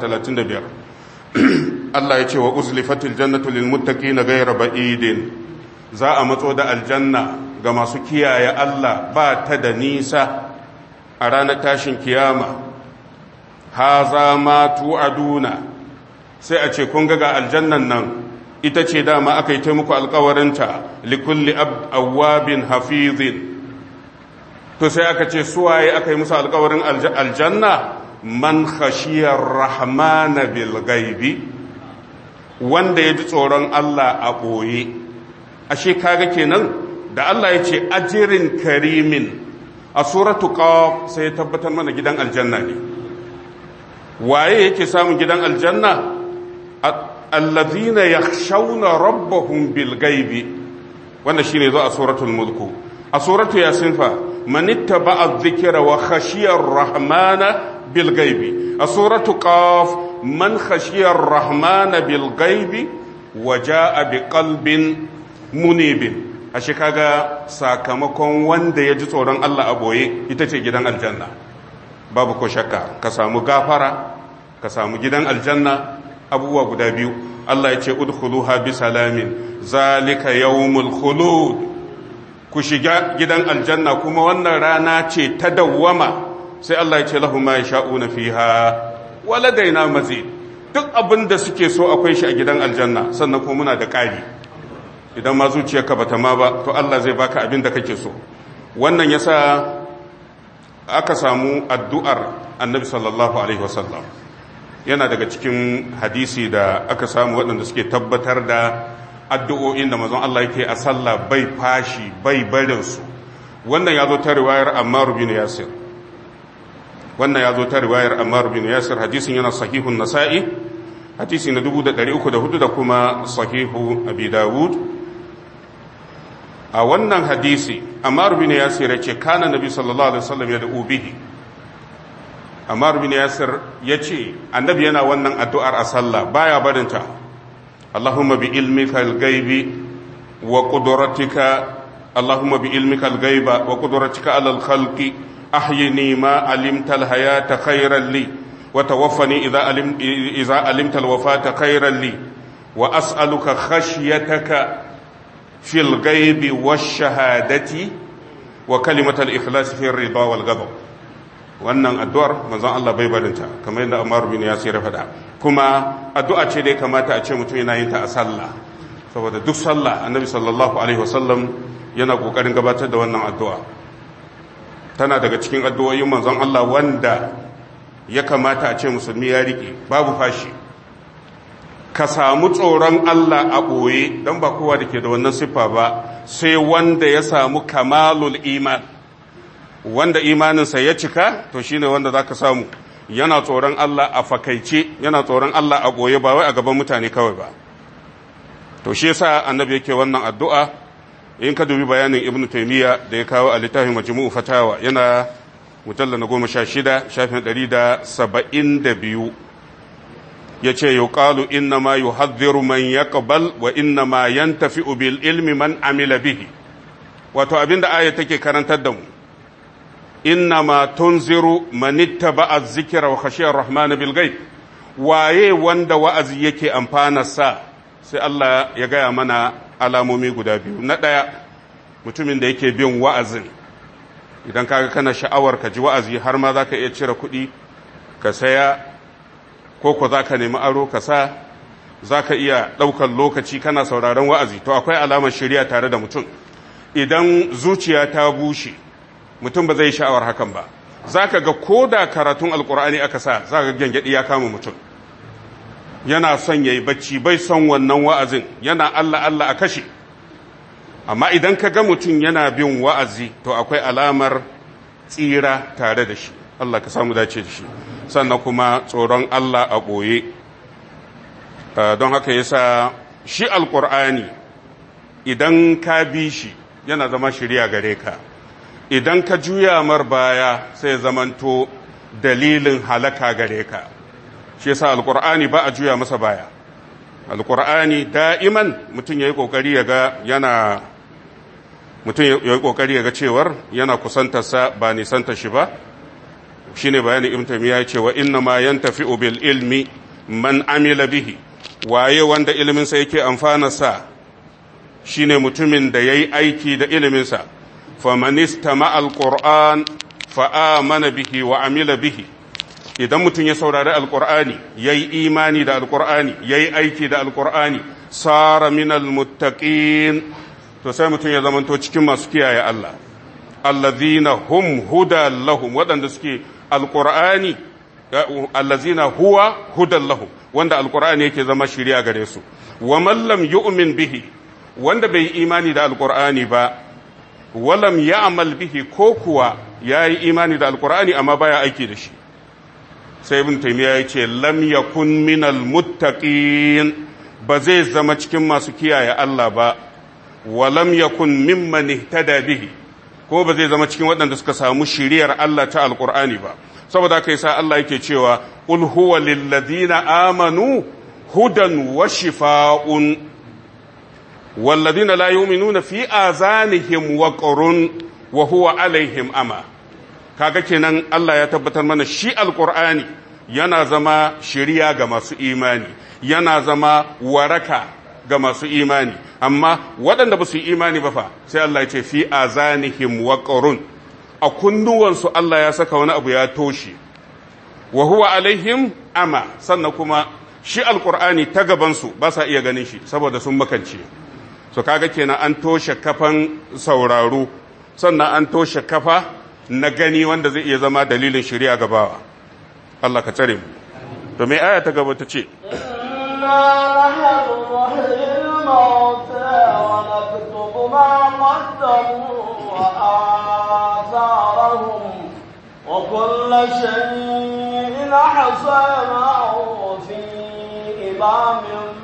35 Allah ya ce wa uzlifatil jannatu lil muttaqina ghayra ba'idin za a matso da aljanna ga masu kiyaye Allah ba ta da nisa a ranar tashin kiyama haza ma tu'aduna sai a ce kun ga aljannan nan ita ce dama aka yi ta muku alkawarinta likulli awwabin hafizin to sai aka ce suwaye aka yi musu alkawarin aljanna man khashiyar rahmana bil gaibi wanda ya ji tsoron Allah a ɓoye ashe kaga kenan da Allah ya ce ajirin karimin a suratu qaf sai ya tabbatar mana gidan aljanna ne waye yake samun gidan aljanna allazina yakhshawna rabbahum bil ghaibi wannan shine zo a suratul mulk a suratu yasin fa man ittaba'a adh-dhikra wa khashiya ar-rahmana bil ghaibi a suratu qaf man khashiya ar-rahmana bil ghaibi wa jaa bi qalbin munibin ashe kaga sakamakon wanda ya ji tsoron Allah a boye ita ce gidan aljanna babu ko shakka ka samu gafara ka samu gidan aljanna abubuwa guda biyu Allah ya ce udkhuluha bi salamin zalika yawmul khulud ku shiga gidan aljanna kuma wannan rana ce ta dawwama sai Allah ya ce lahum ma yasha'una fiha waladaina mazid duk abin da suke so akwai shi a gidan aljanna sannan kuma muna da ƙari idan ma zuciyarka bata ma ba to Allah zai baka abin da kake so wannan yasa aka samu addu'ar annabi sallallahu alaihi wasallam yana daga cikin hadisi da aka samu waɗanda suke tabbatar da addu'o'in da manzon Allah yake a sallah bai fashi bai barin su wannan yazo ta riwayar Ammar bin Yasir hadisin yana sahihun Nasa'i hadisi na 1304 da kuma sahihu Abi Dawud a wannan hadisi Ammar bin Yasir yace kana nabi sallallahu alaihi wasallam ya da'u bihi Ammar bin Yasir yace annabi yana wannan addu'ar a sallah baya barinta Allahumma bi ilmika al-ghaibi wa qudratika Allahumma bi ilmika al-ghaiba wa qudratika ala al-khalqi ahyini ma alimta al-hayata khayran li wa tawaffani idha alimta al-wafata khayran li wa as'aluka khashyataka في الغيب والشهادة وكلمة الإخلاص في الرضا والغضب wannan addu'ar manzon Allah bai barinta kamar yadda Ammar bin Yasir faɗa kuma addu'a ce da ya kamata a ce mutum yana yin ta a sallah saboda duk sallah annabi sallallahu alaihi wasallam yana kokarin gabatar da wannan addu'a tana daga cikin addu'o'in manzon Allah wanda ya kamata a ce musulmi ya rike babu fashi ka samu tsoron Allah a ɓoye don ba kowa da ke da wannan siffa ba sai wanda ya samu kamalul iman wanda imaninsa ya cika to shine wanda za ka samu yana tsoron Allah a fakaice yana tsoron Allah a ɓoye ba wai a gaban mutane kawai ba to shi yasa annabi yake wannan addu'a in ka dubi bayanin ibnu taymiya da ya kawo a littafin majmu'u fatawa yana mujallal na 16 shafin 172 yace yuqalu inna ma yuhadhdhiru man yaqbal wa inna ma yantafi'u bil ilmi man amila bihi wato abinda aya take karantar da mu inna ma tunziru man ittaba'a adh-dhikra wa khashiya ar-rahman bil ghaib waye wanda wa'azi yake amfana sa sai Allah ya gaya mana alamomi guda biyu na daya mutumin da yake bin wa'azin idan kaga kana sha'awar ka ji wa'azi har ma zaka iya cire kuɗi ka saya ko za ka nemi aro ka sa za ka iya ɗaukar lokaci kana sauraron wa'azi to akwai alamar shirya tare da mutum idan zuciya ta bushe mutum ba zai sha'awar hakan ba za ka ga ko da karatun alkur'ani aka sa za ka gyangyaɗi ya kama mutum yana son ya yi bacci bai son wannan wa'azin yana Allah Allah a kashe amma idan ka ga mutum yana bin wa'azi to akwai alamar tsira tare da shi Allah ka samu dace da shi sannan kuma tsoron Allah a ɓoye don haka yasa shi alƙur'ani idan ka bi shi yana zama shirya gare ka idan ka juya mar baya sai zamanto dalilin halaka gare ka shi yasa alƙur'ani ba a juya masa baya alƙur'ani da'iman mutum ya yi ƙoƙari ya ga mutum ya yi kokari ya ga cewar yana kusantarsa ba nisantar shi ba. shine bayanin ibn taymiya ya ce wa inna ma yantafi'u bil ilmi man amila bihi, waye wanda ilimin sa yake amfana sa shine mutumin da yayi aiki da ilimin sa. faman istama alquran fa amana bihi wa amila bihi, idan mutum ya saurari alqur'ani yayi imani da alqur'ani yayi aiki da alqur'ani sara minal muttaqin, to sai mutum ya zamanto cikin masu kiyaye Allah. allazina hum hudan lahum, waɗanda suke alqur'ani, allazina huwa hudan lahum, wanda alqur'ani yake zama shiriya gare su. wa man lam yu'min bihi, wanda bai imani da alqur'ani ba, walam ya'mal bihi, ko kuwa yayi imani da alqur'ani amma baya aiki da shi, sai ibn taymiya yace lam yakun minal muttaqin, ba zai zama cikin masu kiyaye Allah ba. walam yakun mimman ihtada bihi, ko ba zai zama cikin waɗanda suka samu shiriyar Allah ta alqur'ani ba. saboda kai sa Allah yake cewa qul huwa lil ladina amanu hudan wa shifaa'un wal ladina la yu'minuna fi azanihim waqrun wa huwa alaihim ama. kaga kenan Allah ya tabbatar mana shi alqur'ani yana zama shiriya ga masu imani, yana zama waraka ga masu imani. amma waɗanda ba su yi imani ba fa, sai Allah ya ce fi azanihim waqrun, a kunnuwansu Allah ya saka wani abu ya toshe, wa huwa alaihim ama, sannan kuma shi alqur'ani ta gabansu ba sa iya ganin shi saboda sun makance. so kaga kenan an toshe kafan sauraro, sannan an toshe kafa na gani wanda zai iya zama dalilin shari'a gabawa. Allah ka tsare mu. to me aya ta gaba ta ce ونكتب ما قدموا وآثارهم وكل شيء أحصيناه في إمام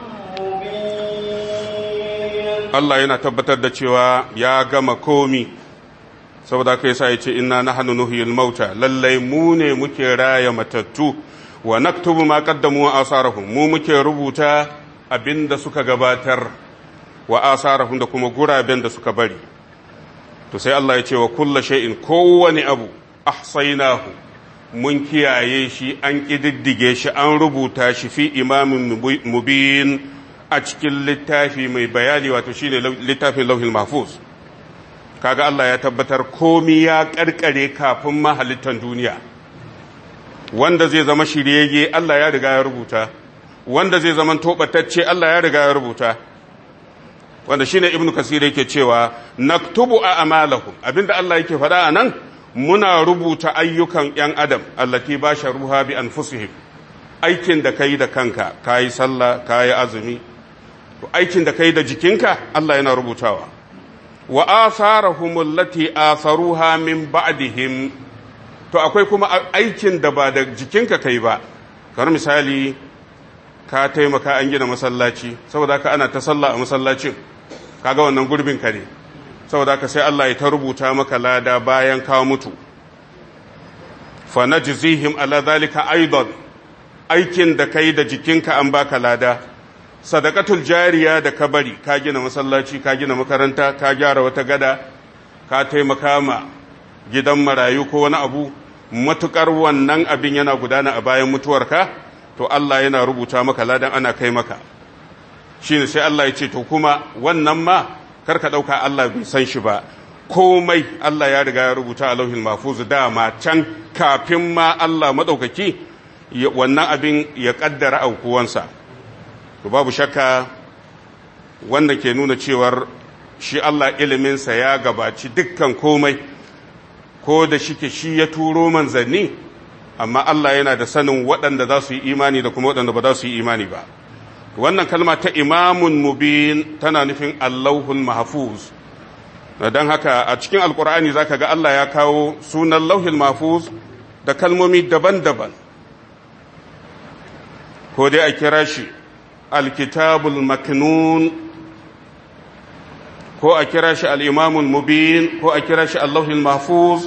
مبين. Allah yana tabbatar da cewa ya gama komi, saboda kai sa yace inna nahnu nuhyil mauta, lallai mu ne muke raya matattu, wa naktubu ma qaddamu wa asarahum, mu muke rubuta abinda suka gabatar, wa asarahum da kuma guraben da suka bari. to sai Allah ya ce wa kullu shay'in, kowani abu ahsaynahu, mun kiyaye shi, an kididdige shi, an rubuta shi fi imamin mubin, a cikin littafi mai bayani, wato shine littafin lauhil mahfuz. kaga Allah ya tabbatar komi ya karkare kafin mahalittan duniya. wanda zai zama shiryayye Allah ya riga ya rubuta, wanda zai zama tobatacce Allah ya riga ya rubuta. wanda shine ibnu kasir yake cewa naktubu a'malahum, abinda Allah yake faɗa anan, muna rubuta ayyukan yan adam allati basharuha bi anfusihim, aikin da kai da kanka, kai sallah, kai azumi, to aikin da kai da jikinka Allah yana rubutawa. wa atharahum allati atharuha min ba'dihim, to akwai kuma aikin da ba da jikinka kai ba. kamar misali ka taimaka an gina masallaci, saboda haka ana ta sallah a masallacin, kaga wannan gurbin ka ne, saboda haka sai Allah ya ta rubuta maka lada bayan ka mutu. fa najzihim ala zalika aidan, aikin da kai da jikinka an baka lada. sadaqatul jariya da ka bari, ka gina masallaci, ka gina makaranta, ka gyara wata gada, ka taimaka ma gidan marayu ko wani abu, matukar wannan abin yana gudana a bayan mutuwarka, to Allah yana rubuta maka ladan, ana kai maka. shine sai Allah ya ce to kuma wannan ma karka dauka Allah bai san shi ba, komai Allah ya riga ya rubuta a lauhin mahfuz dama can, kafin ma Allah madaukaki wannan abin ya kaddara aukuwansa. to babu shakka wanda ke nuna cewar shi Allah iliminsa ya gabaci dukkan komai, ko da shike shi ya turo manzanni, amma Allah yana da sanin waɗanda za su yi imani da kuma waɗanda ba za su yi imani ba. wannan kalma ta imamun mubin tana nufin allahul mahfuz. don haka a cikin alkur'ani zaka ga Allah ya kawo sunan lauhul mahfuz da kalmomi daban-daban, ko dai a kira shi alkitabul maknun, ko a kira shi al'imamul mubin, ko a kira shi allahul mahfuz,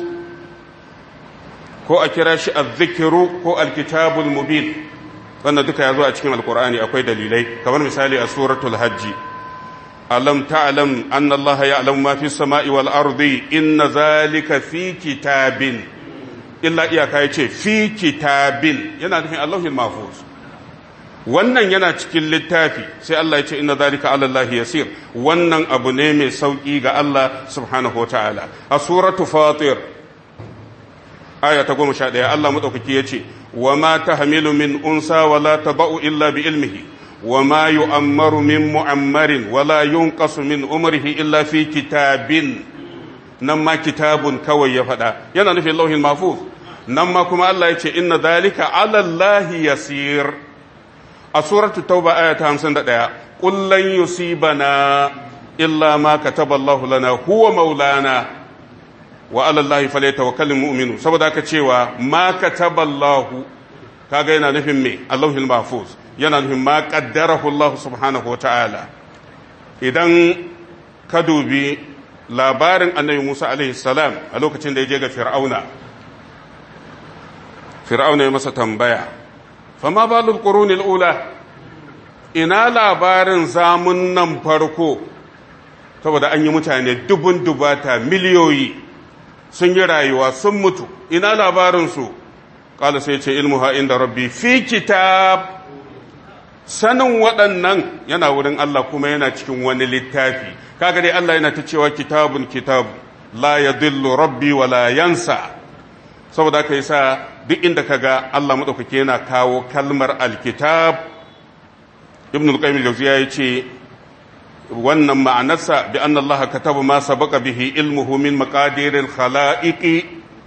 ko a kira shi al-zikiru ko alkitabul mubin. wannan duka ya zo a cikin alkur'ani, akwai dalilai. kamar misali a suratul hajji alam ta'lam anna Allah ya'lamu ma fi samai wal ardi inna zalika fi kitabin illa iyaka yace fi kitabin yana nufin Allahul mahfuz wannan yana cikin littafi sai Allah ya ce inna zalika ala Allah yasir wannan abu ne mai sauki ga Allah subhanahu wataala a suratu fatir aya ta 11 Allah madaukaki yace wama tahmilu min unsa wala tadau illa bi ilmihi wama yu'ammaru min mu'ammarin wala yunqasu min umrihi illa fi kitabin nan ma kitabun kawai ya fada yana nufin lauhin mahfuz nan ma kuma Allah yace inna zalika ala Allah yasir a suratu tauba aya ta 51 qul lan yusibana illa ma kataballahu lana huwa maulana wa ala allahi falyatawakkalul mu'minun saboda aka cewa ma kataballahu kaga yana nufin me Allahul mahfuz yana nufin ma qaddarahu Allah subhanahu wataala idan ka dubi labarin annabi Musa alaihi salam a lokacin da ya je ga fir'auna ya masa tambaya fama balul qurunil ula ina labarin zamun nan farko saboda an yi mutane dubun dubata miliyoyi sun yi rayuwa sun mutu ina labarin su qala sai ce ilmuha inda rabbi fi kitab sanin waɗannan yana wurin Allah kuma yana cikin wani littafi kaga dai Allah yana ta cewa kitabun kitab la yadillu rabbi wa la yansa saboda haka yasa duk inda kaga Allah madaukake yana kawo kalmar alkitab ibn al-qayyim al-jawziyya yace wannan ma'anarsa bi anna Allah kataba ma sabaqa bihi ilmuhu min maqadir al-khalaiq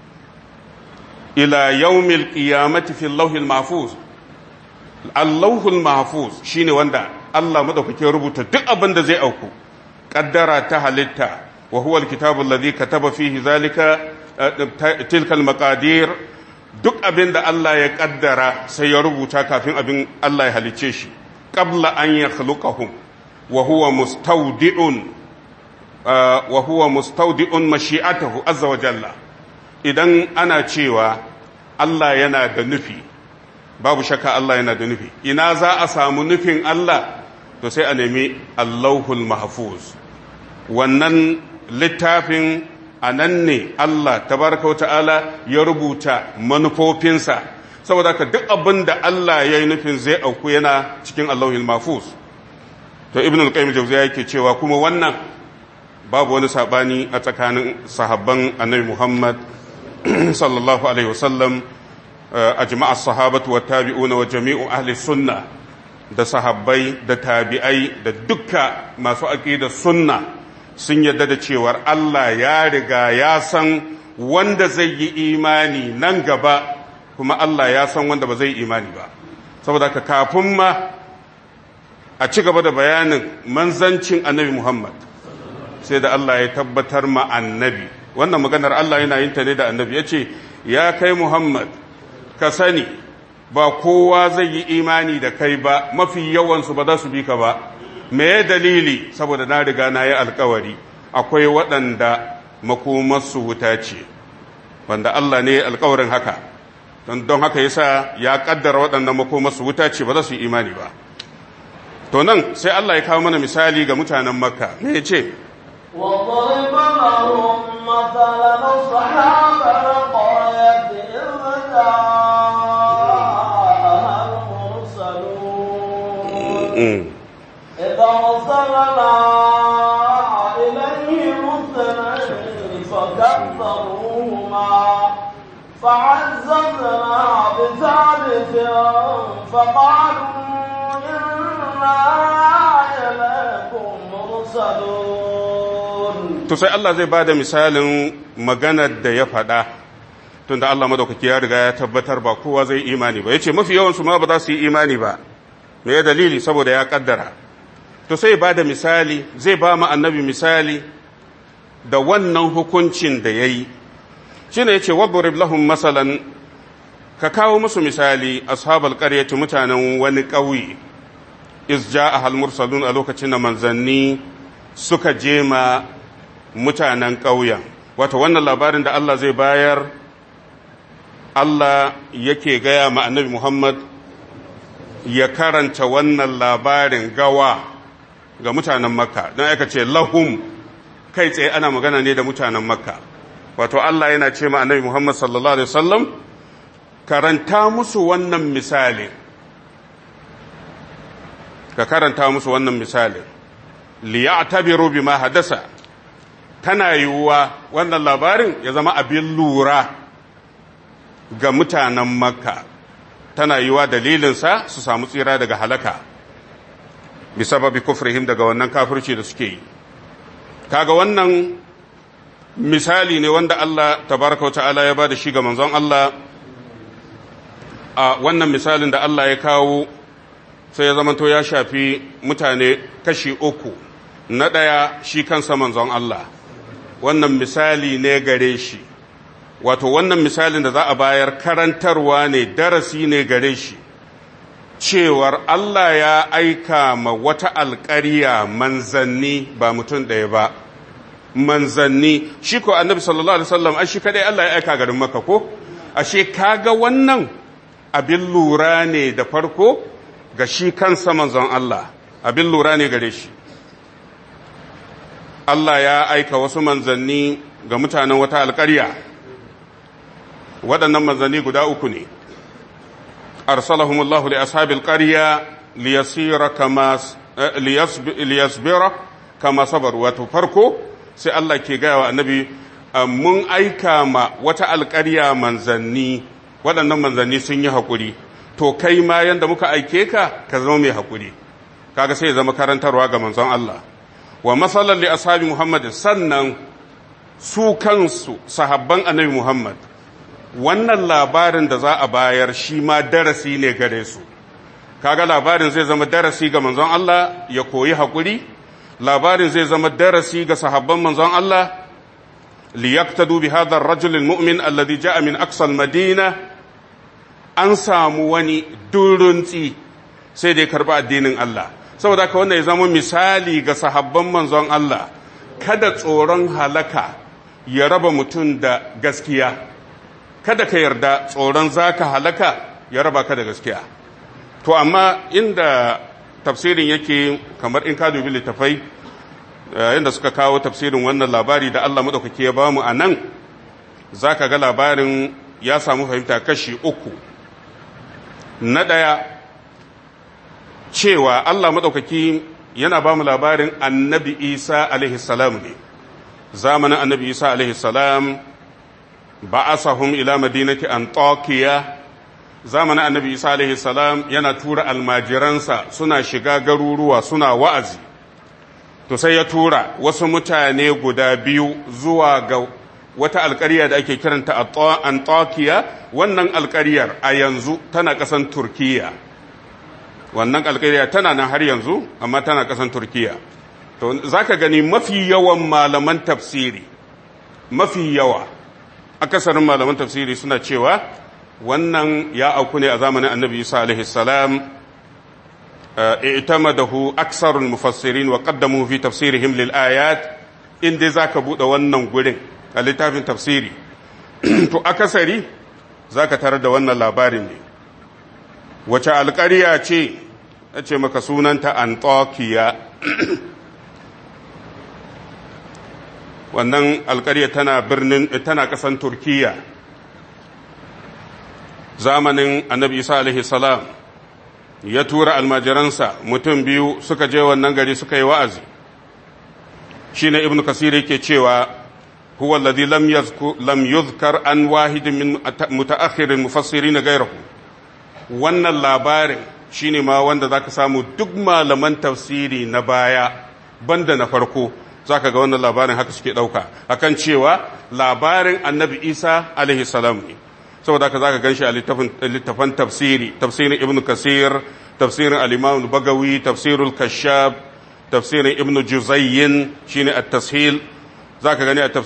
ila yawm al-qiyamati fi al-lawh al-mahfuz al-lawh al-mahfuz shine wanda Allah madaukake rubuta duk abin da zai auku kaddara ta halitta wa huwa al-kitab alladhi kataba fihi zalika tilka al-maqadir duk abin da Allah ya kaddara sai ya rubuta kafin abin Allah ya halice shi qabla an yakhluqahum wa huwa mustawdi'un mashi'atahu azza wa jalla idan ana cewa Allah yana da nufi babu shakka Allah yana da nufi ina za a samu nufin Allah to sai a nemi Allahul mahfuz wannan littafin a nan ne Allah tabaraka wata'ala ya rubuta manufofinsa saboda ka duk abin da Allah ya yi nufin zai auku yana cikin Allahul mahfuz to ibn al-qayyim jawziya yake cewa kuma wannan babu wani sabani a tsakanin sahabban annabi Muhammad sallallahu alaihi wasallam ajma'a as-sahabatu wat tabi'una wa jami'u ahli sunnah da sahabbai da tabi'ai da dukka masu aqidar sunna sun yarda da cewar Allah ya riga ya san wanda zai yi imani nan gaba kuma Allah ya san wanda ba zai imani ba saboda ka kafin ma a ci gaba da bayanin manzancin annabi Muhammad sai da Allah ya tabbatar ma annabi wannan maganar Allah yana yin ta ne da annabi yace ya kai Muhammad ka sani ba kowa zai yi imani da kai ba mafi yawansu ba za su bi ka ba me dalili saboda na riga na yi alkawari akwai waɗanda makomarsu wuta ce wanda Allah ne alkawarin haka don haka yasa ya kaddara waɗanda makomarsu wuta ce ba za su yi imani ba to nan sai Allah ya kawo mana misali ga mutanen Makka me yace وضرب لهم مثلا أصحاب القرية إذ جاءها المرسلون إذ أرسلنا إليهم اثنين فكذبوهما فعززنا بثالث فقالوا إنا إليكم مرسلون. to sai Allah zai bada misalin maganar da ya faɗa tunda Allah madaukaki ya riga ya tabbatar ba kowa zai imani ba yace mafi yawan su ma ba za su yi imani ba me ya dalili saboda ya kaddara to sai bada misali zai ba mu annabi misali da wannan hukuncin da yayi shine yace wadrib lahum masalan ka kawo musu misali ashabal qaryati mutanen wani ƙauye iz jaa al mursalun a lokacin da manzanni suka je ma mutanen ƙauyen wato wannan labarin da Allah zai bayar Allah yake gaya ma annabi Muhammad ya karanta wannan labarin gawa ga mutanen makka don aka ce lahum kai tsaye ana magana ne da mutanen makka wato Allah yana ce ma annabi Muhammad sallallahu alaihi wasallam karanta musu wannan misali ka karanta musu wannan misali liya'tabiru bima hadasa tana yiwuwa wannan labarin ya zama abin lura ga mutanen makka tana yiwuwa dalilinsa su samu tsira daga halaka bisababi kufrihim daga wannan kafirci da suke yi kaga wannan misali ne wanda Allah tabaraka wa ta'ala ya bada shi ga manzon Allah a wannan misalin da Allah ya kawo sai ya zamanto ya shafi mutane kashi uku na ɗaya shi kansa manzon Allah wannan misali ne gare shi wato wannan misalin da za a bayar karantarwa ne darasi ne gare shi cewar Allah ya aika ma wata alƙarya manzanni ba mutum ɗaya ba manzanni shi ko annabi sallallahu alaihi wasallam shi kadai Allah ya aika garin Makka ko ashe kaga wannan abin lura ne da farko ga shi kansa manzon Allah abin lura ne gare shi Allah ya aika wasu manzanni ga mutanen wata alƙarya waɗannan manzanni guda uku ne arsalahumullahu li ashabil qarya liyasbira kama sabaru wato farko sai Allah ke gaya wa annabi mun aika ma wata alƙarya manzanni waɗannan manzanni sun yi haƙuri to kai ma yanda muka aike ka zama mai haƙuri kaga sai ya zama karantarwa ga manzon Allah wa masalan li ashabi Muhammad sannan su kansu sahabban annabi Muhammad wannan labarin da za a bayar shi ma darasi ne gare su kaga labarin zai zama darasi ga manzon Allah ya koyi haƙuri labarin zai zama darasi ga sahabban manzon Allah liyaktadu bi hadha ar-rajul al-mu'min alladhi ja'a min aqsa al-madina an samu wani duruntsi sai dai karba addinin Allah saboda haka wannan ya zama misali ga sahabban manzon Allah kada tsoron halaka ya raba mutum da gaskiya kada ka yarda tsoron zaka halaka ya raba ka da gaskiya to amma inda tafsirin yake kamar in ka dubi littafai yadda suka kawo tafsirin wannan labari da Allah madaukake ya bamu a nan za ka ga labarin ya samu fahimta kashi uku na ɗaya cewa Allah madaukaki yana bamu labarin annabi Isa alaihi salam ne zamanin annabi Isa alaihi salam ba'asahum ila madinati Antakiya zamanin annabi Isa alaihi salam yana tura almajiransa suna shiga garuruwa suna wa'azi to sai ya tura wasu mutane guda biyu zuwa ga wata alƙarya da ake kiranta Antakiya wannan alƙaryar a yanzu tana ƙasan Turkiya wannan alƙarya tana nan har yanzu amma tana ƙasan Turkiya to zaka gani mafi yawan malaman tafsiri mafi yawa akasarin malaman tafsiri suna cewa wannan ya auku ne a zamanin annabi Isa alaihi salam i'tamadahu aksarul mufassirin wa qaddamu fi tafsirihim lil ayat inda zaka bude wannan gurin a littafin tafsiri to akasari zaka tarar da wannan labarin ne wace alƙarya ce nace maka sunanta Antakiya wannan alƙarya tana ƙasan Turkiya zamanin annabi Isa alaihi salam ya tura almajiransa mutum biyu suka je wannan gari suka yi wa'azi shine ibnu kasir yake cewa huwa alladhi lam yuzkar an wahidin min mutaakhirin mufassirin ghayruhu wannan labarin shine ma wanda zaka samu duk malaman tafsiri na baya banda na farko zaka ga wannan labarin haka suke dauka akan cewa labarin annabi Isa alaihi salam ne saboda haka zaka ganshi a littafan tafsirin ibnu kasir tafsirin al-imam al-bagawi tafsirul kashaf tafsirin ibnu juzayyin shine at-tashil zaka gani a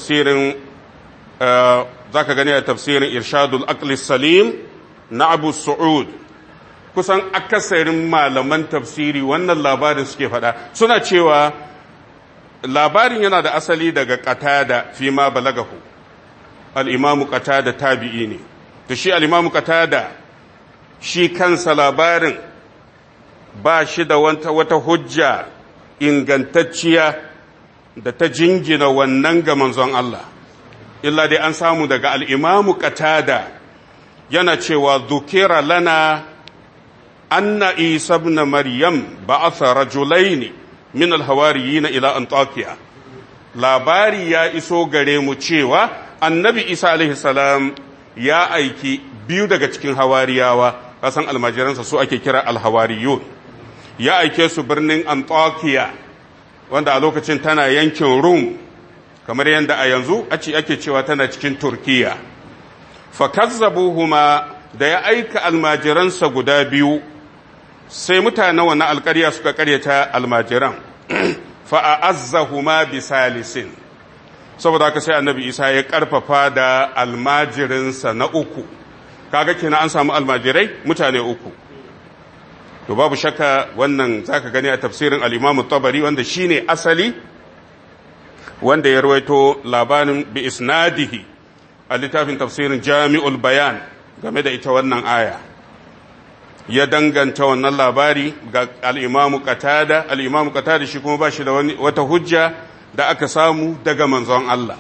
tafsirin irshadul aqli salim na abu su'ud kusan akasarin malaman tafsiri wannan labarin suke faɗa suna cewa labarin yana da asali daga qatada fi ma balagahu al-imam qatada tabi'i ne to shi al-imam qatada shi kansa labarin ba shi da wata hujja ingantacciya da ta jingina wannan ga manzon Allah illa dai an samu daga al-Imam Qatada yana cewa dhukira lana anna Isa ibn Maryam ba'atha rajulaini min al-hawariyin ila Antakiya. Labari ya iso gare mu cewa annabi Isa alaihi salam ya aiki biyu daga cikin hawariyawa, kasan almajiransa su ake kira al-hawariyun, ya aike su birnin Antakiya wanda a lokacin tana yankin Rum kamar yadda a yanzu ake cewa tana cikin Turkiya. Fakazzabuhuma, da ya aika almajiransa guda biyu sai mutanen wannan alƙarya suka ƙaryata almajiran fa'azzahuma bisalisin, saboda haka sai annabi Isa ya ƙarfafa da almajirinsa na uku. Kaga kenan an samu almajirai mutane uku. To babu shakka wannan zaka gani a tafsirin al-Imam Tabari wanda shine asali wanda ya rawaito labarin bi isnadihi a littafin tafsirin Jami'ul Bayan game da ita wannan aya. Ya danganta wannan labari ga al-Imam Qatada. Al-Imam Qatada shi kuma bashi da wata hujja da aka samu daga manzon Allah.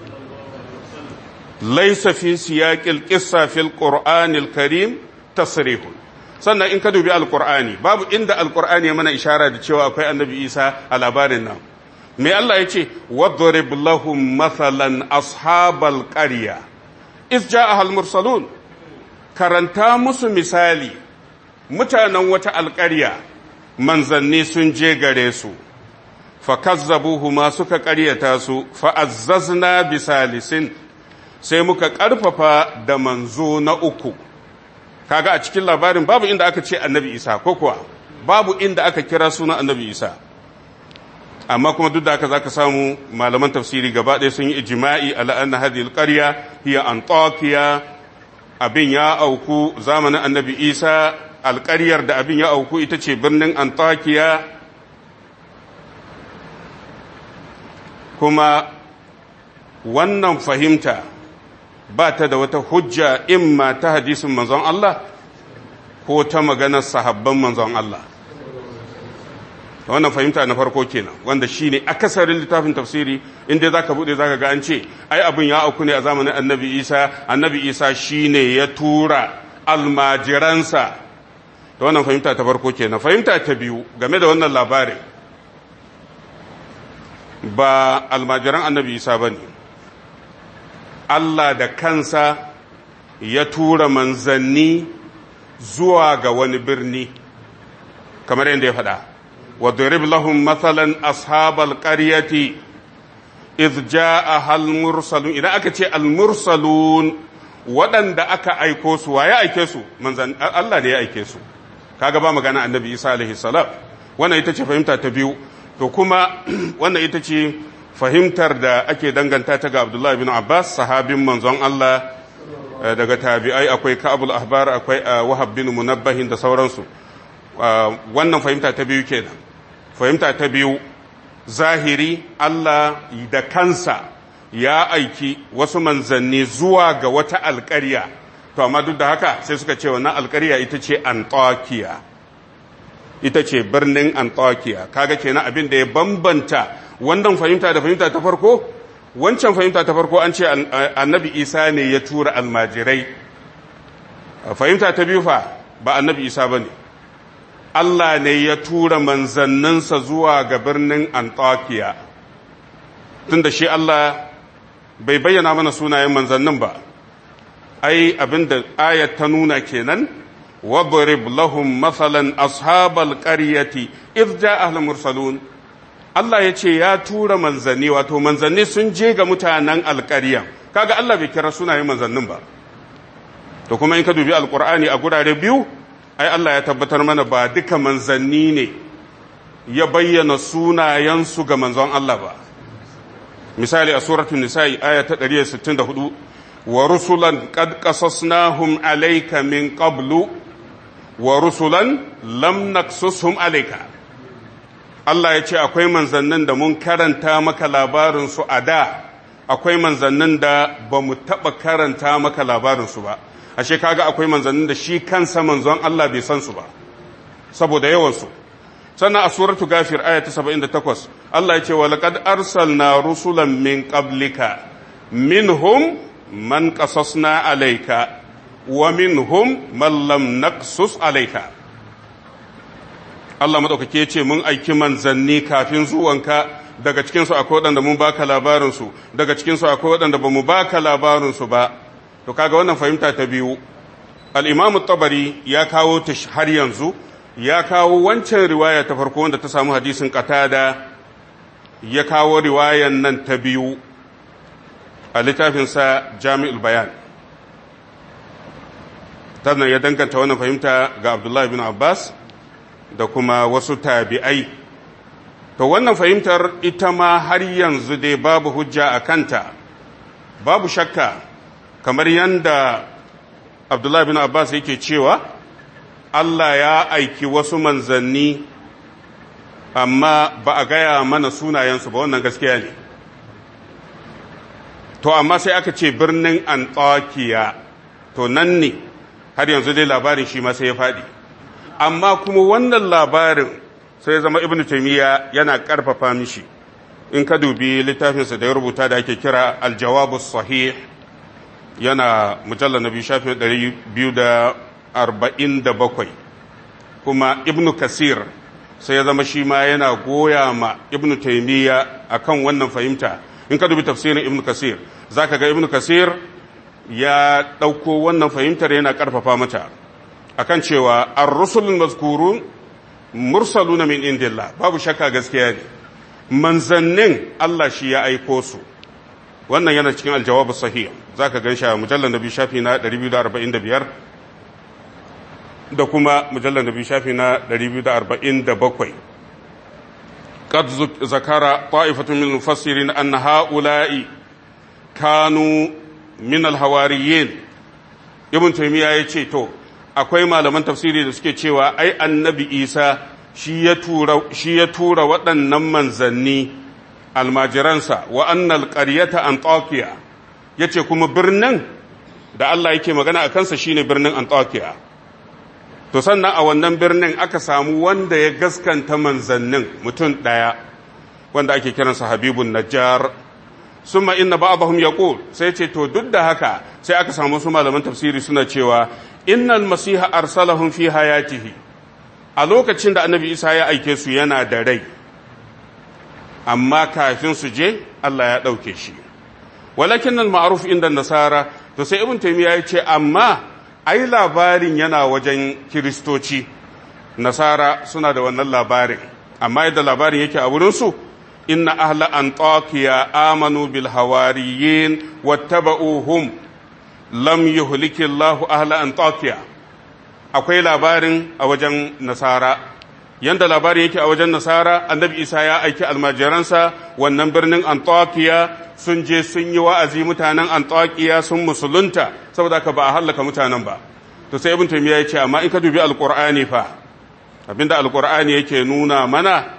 Laysa fi siyaqil qissa fil Qur'anil Karim tasrihun. Sannan in ka dubi al-Qur'ani babu inda al-Qur'ani ya mana ishara da cewa akwai annabi Isa a labarin nan. Me Allah ya ce wadrib lahum mathalan ashabal qarya iz ja'ahal mursalun, karanta musu misali mutanen wata alƙarya manzanni sun je gare su, fakazzabuhuma suka ƙaryata su, fa'azzazna bisalisin, sai muka ƙarfafa da manzo na uku. Kaga a cikin labarin babu inda aka ce annabi Isa, ko kuwa babu inda aka kira sunan annabi Isa. Amma kuma duk da haka zaka samu malaman tafsiri gaba ɗaya sun yi ijma'i ala anna hadhihi alqarya hiya Antakiya. Abin ya auku zamanin annabi Isa, alƙaryar da abin ya auku ita ce birnin Antakiya. Kuma wannan fahimta ba ta da wata hujja imma ta hadisin manzon Allah ko ta maganar sahabban manzon Allah. Wannan fahimta na farko kenan wanda shine akasarin littafin tafsiri inda zaka bude zaka ga an ce ai abin ya auku ne a zamanin annabi Isa shine ya tura almajiransa. To wannan fahimta ta farko kenan. Fahimta ta biyu game da wannan labarin, ba almajiran annabi Isa bane, Allah da kansa ya tura manzanni zuwa ga wani birni kamar yadda ya faɗa. وَضْرِبْ لَهُمْ مَثَلًا أَصْحَابَ الْقَرْيَةِ إِذْ جَاءَهَا الْمُرْسَلُونَ. Idan aka ce al-mursalun waɗanda aka aiko su, wa ya aike su? Manzan Allah ne ya aike su. Kaga ba magana annabi Isa alaihi salam. Wannan ita ce fahimta ta biyu. To kuma wannan ita ce fahimtar da ake danganta ta ga Abdullah ibn Abbas, sahabin manzon Allah. Daga tabi'ai akwai Ka'abul Ahbar, akwai Wahab bin Munabbahin da sauransu. Wannan fahimta ta biyu kenan. Fahimta ta biyu, zahiri Allah da kansa ya aiki wasu manzanni zuwa ga wata alƙarya. To amma duk da haka sai suka ce wannan alƙarya ita ce Antakiya, ita ce birnin Antakiya. Kaga kenan abin da ya bambanta wannan fahimta da fahimta ta farko, wancan fahimta ta farko an ce annabi Isa ne ya tura almajirai. Fahimta ta biyu fa ba annabi Isa bane, Allah ne ya tura manzanninsa zuwa ga birnin Antakiya. Tunda shi Allah bai bayyana mana sunayen manzannin ba, ai abinda ayat ta nuna kenan, wadrib lahum mathalan ashabal qaryati idh ja'a al-mursalun. Allah ya ce ya tura manzanni, wato manzanni sun je ga mutanen alƙarya. Kaga Allah bai kira sunayen manzannin ba. To kuma in ka dubi alqur'ani a gurare biyu, ai Allah ya tabbatar mana ba duka manzanni ne ya bayyana sunayensu ga manzon Allah ba. Misali a suratul nisa'i aya ta 164, wa rusulan qad qasasnahum alayka min qablu wa rusulan lam naqsushum alayka. Allah ya ce akwai manzannin da mun karanta maka labarin su a da, akwai manzannin da bamu taba karanta maka labarin su ba. Ashe kaga akwai manzannin da shi kansa manzon Allah bai san su ba saboda yawan su. sannan a suratu gafir aya ta 78 Allah ya ce wa laqad arsalna rusulan min qablika minhum man qasasna alayka wa minhum man lam naqsus alayka. Allah madaukake ya ce mun aiki manzanni kafin zuwanka, daga cikin su akwai wadanda mun baka labarin su, daga cikin su akwai wadanda bamu baka labarin su ba. To kaga wannan fahimta ta biyu. Al-Imam at-Tabari ya kawo ta har yanzu, ya kawo wancan riwaya ta farko wanda ta samu hadisin Qatada, ya kawo riwayan nan ta biyu a littafinsa Jami'ul Bayan. Tannan ya danganta wannan fahimta ga Abdullah ibn Abbas da kuma wasu tabi'ai. To wannan fahimtar ita ma har yanzu dai babu hujja a kanta, babu shakka, kamar yanda Abdullah ibn Abbas yake cewa Allah ya aiki wasu manzanni amma ba a gaya mana sunayensu ba, wannan gaskiya ne. To amma sai aka ce birnin Antakiya, to nan ne har yanzu dai labarin shi ma sai ya faɗi. Amma kuma wannan labarin sai zama Ibn Taymiyyah yana ƙarfafa mishi. In ka dubi littafinsa da ya rubuta da ake kira Al-Jawabus Sahih, yana mujallar na biyu shafin 247, kuma Ibn Kasir sai ya zama shi ma yana goya ma Ibn Taymiyyah akan wannan fahimta. In ka dubi tafsirin Ibn Kasir zaka ga Ibn Kasir ya ɗauko wannan fahimtar yana ƙarfafa mata akan cewa ar-rusulul mazkurun mursaluna min indillah, babu shakka gaskiya ne, manzannin Allah shi ya aiko su. Wannan yana cikin Al-Jawab Sahih, zaka ganshi a mujallal nabi shafi na 245 da kuma mujallal nabi shafi na 247. قد ذكر طائفة من المفسرين أن هؤلاء كانوا من الحواريين. ابن تيمية yace to akwai malaman tafsiri da suke cewa ai annabi Isa shi ya tura waɗannan manzanni almajiransa, wa annal qaryata Antakiya, yace kuma birnin da Allah yake magana a kansa shine birnin Antakiya. To sannan a wannan birnin aka samu wanda ya gaskanta manzannin, mutum ɗaya wanda ake kiransa Habibun Najjar. Summa inna ba'dahum yaqul, sai ce to duk da haka sai aka samu su malaman tafsiri suna cewa innal masiha arsalahum fi hayatihi, a lokacin da annabi Isa ya aike su yana da rai, amma kafin su je Allah ya ɗauke shi. Walakin al-ma'ruf inda nasara, to sai Ibn Taymiyyah ya ce amma ai labarin yana wajen Kiristoci, nasara suna da wannan labarin, amma yadda labarin yake a wurinsu, inna ahla Antakiya amanu bil hawariyin wattaba'uhum lam yuhliki Allahu ahla Antakiya. Akwai labarin a wajen nasara, yanda labarin yake a wajen nasara, annabi Isa ya aiki almajiransa wannan birnin Antakiya, sun je sun yi wa'azi, mutanen Antakiya sun musulunta, saboda ka ba a hallaka mutanen ba. To sai Ibn Taymiyyah ya ce amma in ka dubi alqur'ani fa, abinda alqur'ani yake nuna mana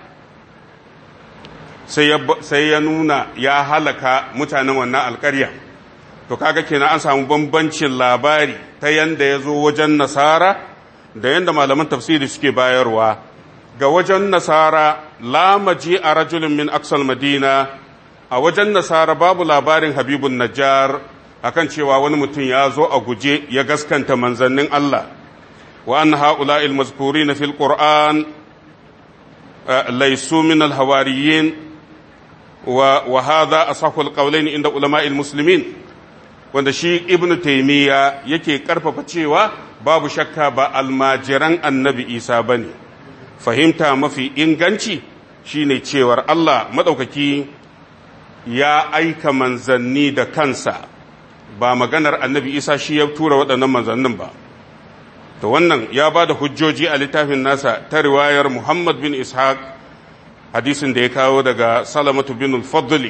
sai ya nuna ya halaka mutanen wannan alƙarya. To kaga kenan an samu bambancin labari ta yanda ya zo wajen nasara da yanda malaman tafsiri suke bayarwa. Ga wajen nasara la maji a rajulun min aksal madina, a wajen nasara babu labarin Habibun Najjar akan cewa wani mutum ya zo a guje ya gaskanta manzannin Allah. Wa an ha'ula'il mazkurina fil Qur'an laysu min al-hawariyin wa hadha asahhu al-qawlayn inda ulama'il muslimin, wanda shi Ibn Taymiyyah yake karfafa cewa babu shakka ba almajiran annabi Isa bane. Fahimta mafi inganci shine cewar Allah madaukaki ya aika manzanni da kansa, ba maganar annabi Isa shi ya tura waɗannan manzannin ba. To wannan ya ba da hujjoji a littafin nasa ta riwayar Muhammad bin Ishaq, hadisin da ya kawo daga Salamatu bin al-Fadli,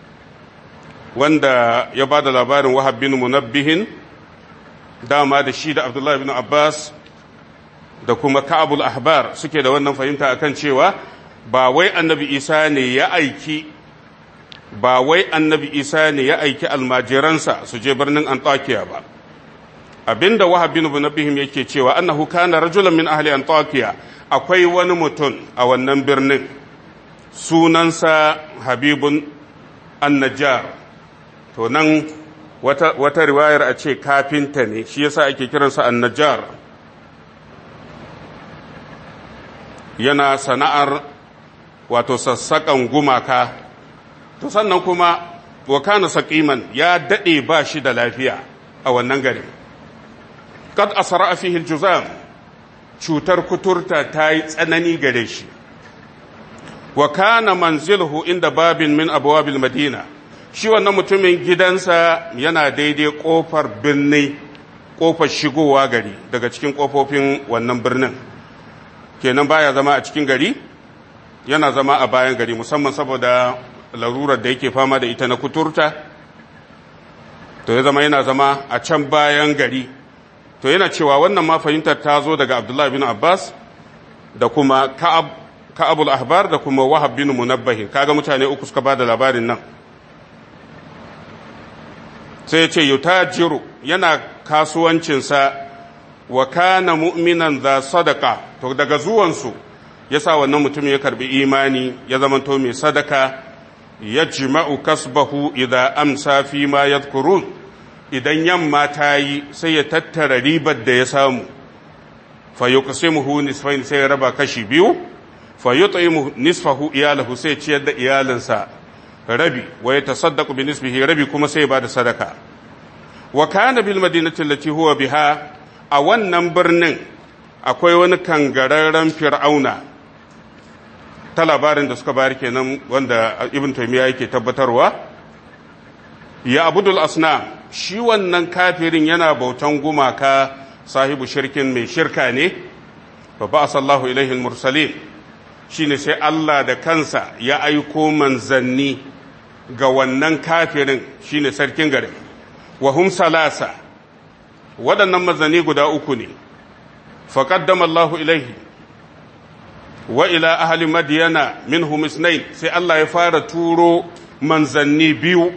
wanda ya ba da labarin Wahab bin Munabbihin, dama da shi da Abdullah bin Abbas da kuma Ka'abul Ahbar suke da wannan fahimta akan cewa ba wai annabi Isa ne ya aiki almajiransa su je birnin Antakiya ba. Abinda Wahab bin Munabbihim yake cewa annahu kana rajulan min ahli Antakiya, akwai wani mutum a wannan birnin sunansa Habibun An-Najjar. To nan wata riwayar a ce kafinta ne, shi yasa ake kiransa An-Najjar. Yana sana'ar wato sassaƙan gumaka. To sannan kuma wa kana saqiman, ya dade ba shi da lafiya a wannan gari. Kad asra fihi al-juzam, cutar kuturta ta yi tsanani gare shi. Wa kana manziluhu inda babin min abwabil madina, shi wannan mutumin gidansa yana daidai kofar birni, kofar shigowa gari daga cikin kofofin wannan birnin. Kenan baya zama a cikin gari, yana zama a bayan gari, musamman saboda larurar da yake fama da ita na kuturta. To ya zama yana zama a can bayan gari. To yana cewa wannan ma fahimtar ta zo daga Abdullah bin Abbas da kuma Ka'abul Ahbar da kuma Wahab bin Munabbih. Kaga mutane uku suka bada labarin nan. Sai ya ce yutajiru, yana kasuwancinsa, wa kana mu'minan za sadaka. To daga zuwansu yasa wannan mutum ya karbi imani, ya zamanto mai sadaka. Yajma'u kasbahu idza amsa fi ma yadhkurun, idan yamma ta yi sai ya tattara ribar da ya samu. Fa yuqsimuhu nisfayn, sai ya raba kashi biyu. Fa yut'imu nisfahu iyalahu, sai ciyar da iyalinsa rabi. Wa yatasaddaqu bi nisbihi, rabi kuma sai ya bada sadaka. Wa kana bil madinati allati huwa biha, a wannan birnin akwai wani kangararren fir'auna. Ta labarin da suka bayar kenan, wanda Ibn Taymiyyah yake tabbatarwa. Ya abudul asnam, shi wannan kafirin yana bautan gumaka, sahibu shirkin, mai shirka ne. Fa ba'asallahu ilaihi al-mursalin, shine sai Allah da kansa ya aiko manzanni ga wannan kafirin, shine sarkin garin. Wa hum salasa, waɗannan manzanni guda uku ne. Fa qaddama Allahu ilaihi wa ila ahli madyana minhum isnayn, sai Allah ya fara turo manzanni biyu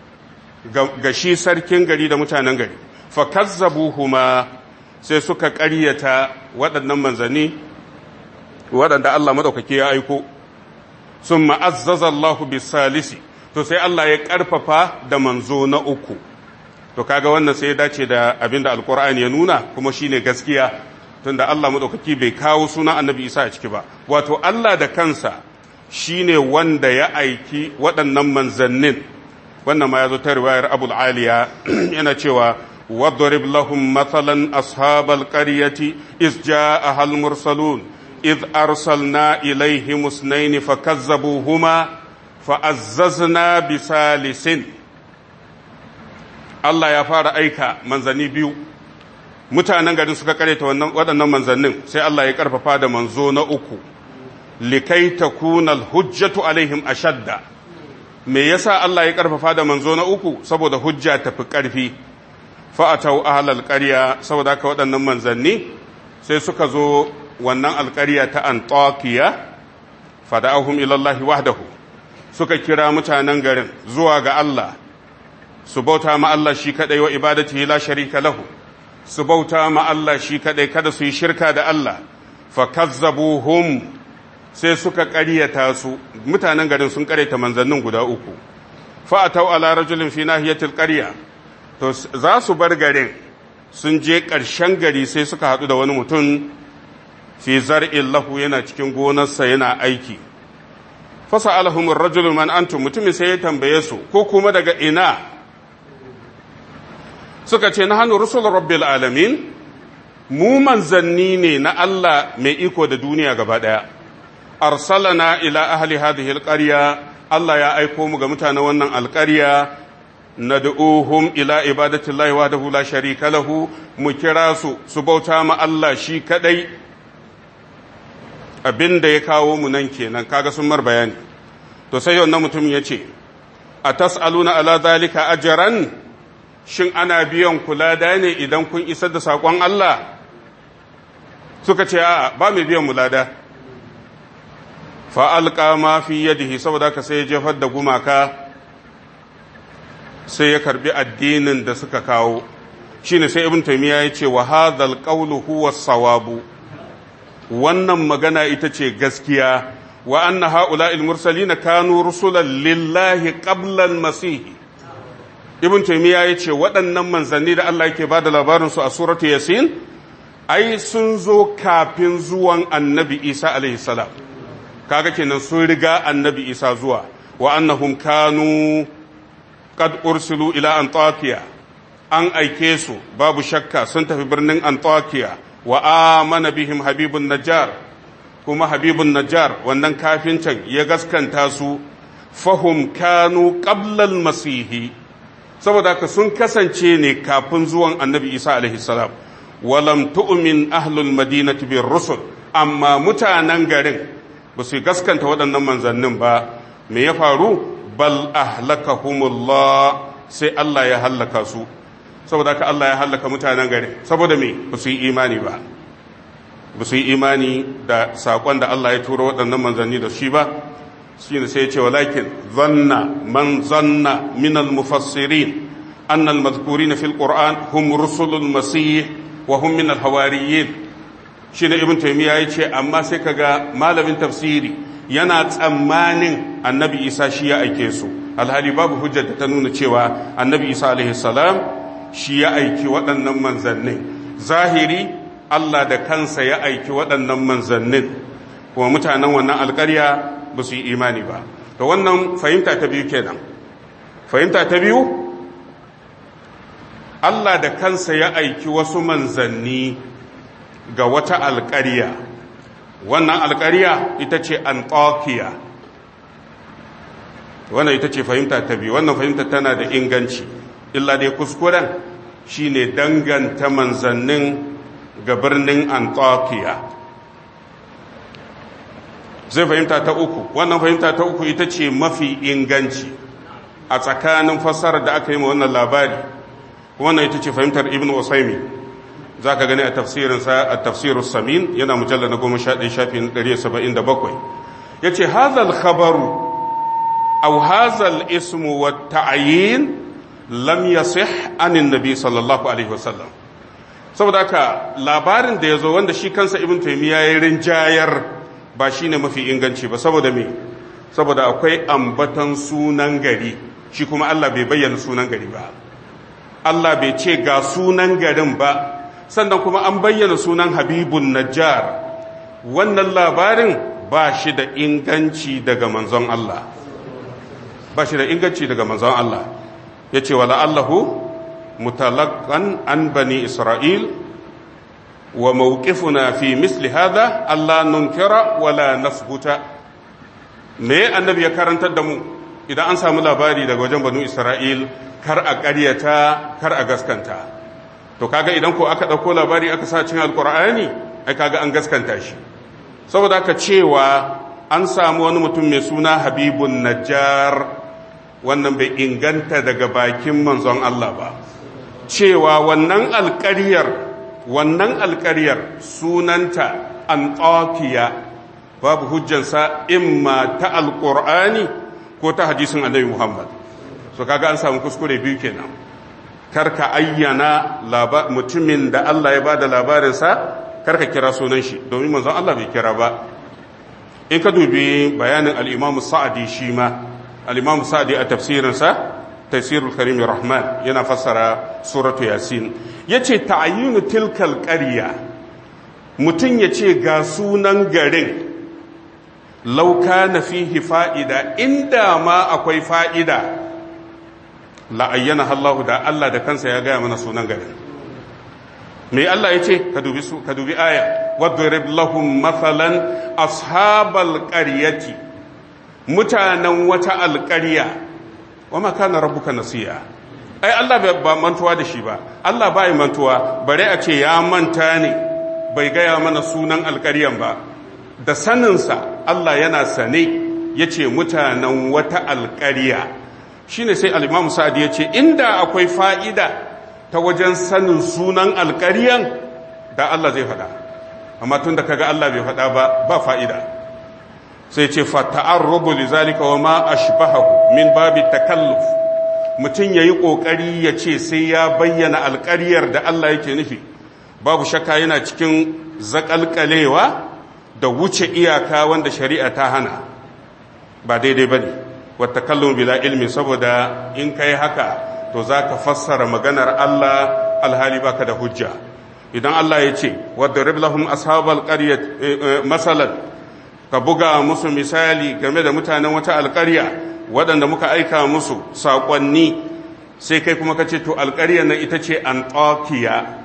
ga shi sarkin gari da mutanen gari. Fa kazzabuhuma, sai suka ƙaryata waɗannan manzanni waɗanda Allah madaukake ya aiko. Summa azzaza Allahu bisalisi, to sai Allah ya ƙarfafa da manzo na uku. To kaga wannan sai ya dace da abinda alqur'ani ya nuna, kuma shine gaskiya, tunda Allah madaukaki bai kawo sunan annabi Isa a ciki ba. Wato Allah da kansa shine wanda ya aiki waɗannan manzannin. Wannan ma yazo ta riwayar Abul Aliya yana cewa wadrib lahum mathalan ashabal qaryati iz jaa'a al mursalun iz arsalna ilayhim isnayn fakazzabuhuma fa'azzazna bisalisin. Allah ya fara aika manzanni biyu, mutanen garin suka kareta waɗannan manzannin, sai Allah ya ƙarfafa da manzo na uku. Likai takuna hujjatu alaihim ashadda. Me yasa Allah ya ƙarfafa da manzo na uku? Saboda hujja tafi ƙarfi. Fa'atau ahlal qarya, saboda haka waɗannan manzanni sai suka zo wannan alƙarya ta Antakiya. Fada'ahum ila Allah wahdahu, suka kira mutanen garin zuwa ga Allah, su bauta ma Allah shi kadai, wa ibadatihi la sharika lahu, su bauta ma Allah shi kadai, kada su yi shirka da Allah. Fa kazzabuhum, sai suka ƙaryata su, mutanen garin sun ƙaryata manzannin guda uku. Fa atau ala rajulin fi nahiyatil qarya, to za su bar garin, sun je ƙarshen gari sai suka haɗu da wani mutum fi zar'in lahu, yana cikin gonarsa yana aiki. Fa sa'alahum ar-rajulu man antum, mutumin sai ya tambaye su, ko kuma daga ina? Suka ce, nahnu rusul rabbil alamin, mu manzanni ne na Allah mai iko da duniya gaba daya. Arsalana ila ahli hadhihi alqarya, Allah ya aiko mu ga mutanen wannan alqarya, nad'uhum ila ibadatillahi wahdahu la sharika lahu, mu kira su bauta ma Allah shi kadai. Abinda ya kawo mu nan kenan, kaga sun mar bayani. To sai wannan mutum ya ce, atas'aluna ala zalika ajran, shin ana biyan kula da ne idan kun isar da saƙon Allah? Suka ce, a ba mai biyan mulada. Fa'alƙa ma fi yadihi, saboda ka sai ya jefar da gumaka, sai ya karbi addinin da suka kawo. Shi ne sai Ibn Taymiyyah ya ce, wa hadhal qawlu huwa sawabu. wannan magana ita ce gaskiya wa anna ha'ula'il mursalina kanu rusulan lillahi qabla al-masih ibn taymiya yace waɗannan manzanni da Allah yake bada labarin su a suratu yasin ai sun zo kafin zuwan annabi Isa alaihi salam kaga kenan sun riga annabi Isa zuwa wa annahum kanu qad ursilu ila antakiya an aike su babu shakka sun tafi birnin antakiya wa amana bihim habibun najjar kuma habibun najjar wannan kafintan ya gaskanta su fahum kanu qabla al-masih saboda haka sun kasance ne kafin zuwan annabi Isa alaihi salam walam tu'min ahlul madinati bir rusul amma mutanen garin ba su gaskanta waɗannan manzannin ba me ya faru bal ahlakahumullah sai Allah ya hallaka su saboda haka Allah ya hallaka mutanen garin saboda me ba su yi imani ba ba su yi imani da saƙon da Allah ya turo waɗannan manzanni da shi ba shi ne sai ya ce walakin zanna man zanna min al-mufassirin anna al-mazkurina fil qur'an hum rusulul masih wa hum min al-hawariyin shi ne ibn taymiya ya ce amma sai kaga malamin tafsiri yana tsammanin annabi isa shi ya aike su alhali babu hujjar da ta nuna cewa annabi isa alaihi salam shi ya aiki waɗannan manzannin zahiri Allah da kansa ya aiki waɗannan manzannin kuma mutanen wannan alƙarya ba su yi imani ba da wannan fahimta ta biyu kenan fahimta ta biyu Allah da kansa ya aiki wasu manzanni ga wata alƙarya wannan alƙarya ita ce Antakiya wannan ita ce fahimta ta biyu wannan fahimta tana da inganci illa dai kuskuren shine danganta manzannin ga birnin Antakiya zai fahimta ta uku wannan fahimta ta uku ita ce mafi inganci a tsakanin fassarar da aka yi ma wannan labari wannan ita ce fahimtar ibn Usaymi za ka gani a tafsirinsa a tafsirus samin yana mujallar na 11 shafin 177 ya ce hazal khabaru au hazal ismu wa ta'ayin lam yasih anin nabi sallallahu alaihi wasallam saboda haka labarin da ya zo wanda shi kansa ibn taymiya ya rinjayar ba shine mafi inganci ba saboda me saboda akwai ambatan sunan gari shi kuma Allah bai bayyana sunan gari ba Allah bai ce ga sunan garin ba sannan kuma an bayyana sunan habibun najjar wannan labarin ba shi da inganci daga manzon Allah ba shi da inganci daga manzon Allah yace wala allahu mutalaqan an bani isra'il wa mawqifuna fi misli hadha alla nunkira wala nasbuta me annabi ya karantar da mu idan an samu labari daga wajen banu isra'il kar a ƙaryata kar a gaskanta to kaga idan ko aka dauko labari aka sa cikin alqur'ani ai kaga an gaskanta shi saboda aka cewa an samu wani mutum mai suna habibun najjar wannan bai inganta daga bakin manzon Allah ba cewa wannan alƙaryar sunanta Antakiya babu hujjansa imma ta alqur'ani ko ta hadisin annabi Muhammad so kaga an samu kuskure biyu kenan karka ayyana mutumin da Allah ya bada labarinsa karka kira sunan shi domin manzon Allah bai kira ba in ka dubi bayanin al-Imam Sa'di shi ma al-Imam Sa'di a tafsirinsa Tafsirul Karim Rahman yana fassara suratu Yasin yace ta'ayyunu tilkal qarya mutun yace ga sunan garin law kana fihi fa'ida inda ma akwai fa'ida la ayyana Allah da Allah da kansa ya gaya mana sunan garin me Allah yace ka dubi aya wadrib lahum mathalan ashabal qaryati mutanen wata alqarya wama kana rabbuka nasiya ai Allah ba mantuwa da shi ba Allah bai mantuwa bare a ce ya manta ne bai gaya mana sunan alqaryan ba da saninsa Allah yana sane yace mutanen wata alqarya shine sai al-Imam Sa'di yace inda akwai fa'ida ta wajen sanin sunan alƙaryan da Allah zai faɗa amma tunda kaga Allah bai faɗa ba fa'ida sai ce fa ta'arrubu lizalika wa ma ashbahahu min babi takalluf mutun yayi kokari yace sai ya bayyana alƙaryar da Allah yake nufi babu shakka yana cikin zakalkalewa da wuce iyaka wanda shari'a ta hana ba daidai bane wa takallum bila ilmi, saboda in kai haka to zaka fassara maganar Allah alhali baka da hujja. idan Allah ya ce wadrib lahum ashabal qaryat masalan, ka buga musu misali game da mutanen wata alƙarya waɗanda muka aika musu saƙonni, sai kai kuma ka ce to alƙaryar nan ita ce Antakiya,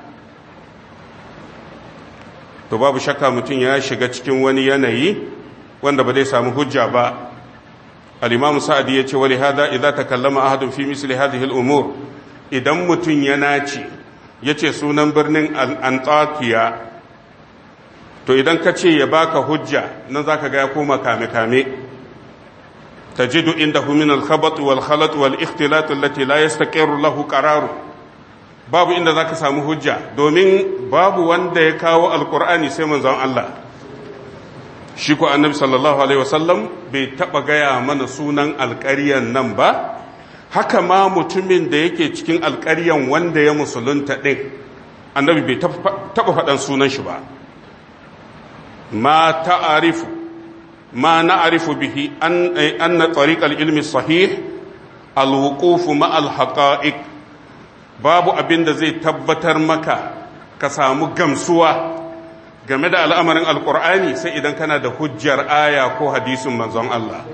to babu shakka mutum ya shiga cikin wani yanayi wanda ba zai samu hujja ba. al-imam sa'di ya ce wali hada idza takallama ahadun fi misli hadhihi al-umur, idan mutum ya naci yace sunan birnin Antakiya, to idan ka ce ya baka hujja nan zaka ga ya koma kame tajidu indahu min al-khabat wal khalat wal ikhtilat allati la yastaqirru lahu qararu, babu inda zaka samu hujja, domin babu wanda ya kawo alqur'ani sai manzon Allah. Shi ko annabi sallallahu alaihi wasallam bai taba gaya mana sunan alƙaryan nan ba, haka ma mutumin da yake cikin alƙaryan wanda ya musulunta din annabi bai taba faɗan sunan shi ba. ما نعرف به أن طريق العلم الصحيح الوقوف مع الحقائق، babu abin da zai tabbatar maka ka samu gamsuwa game da al'amarin alƙur'ani sai idan kana da hujjar aya ko hadisin manzon Allah.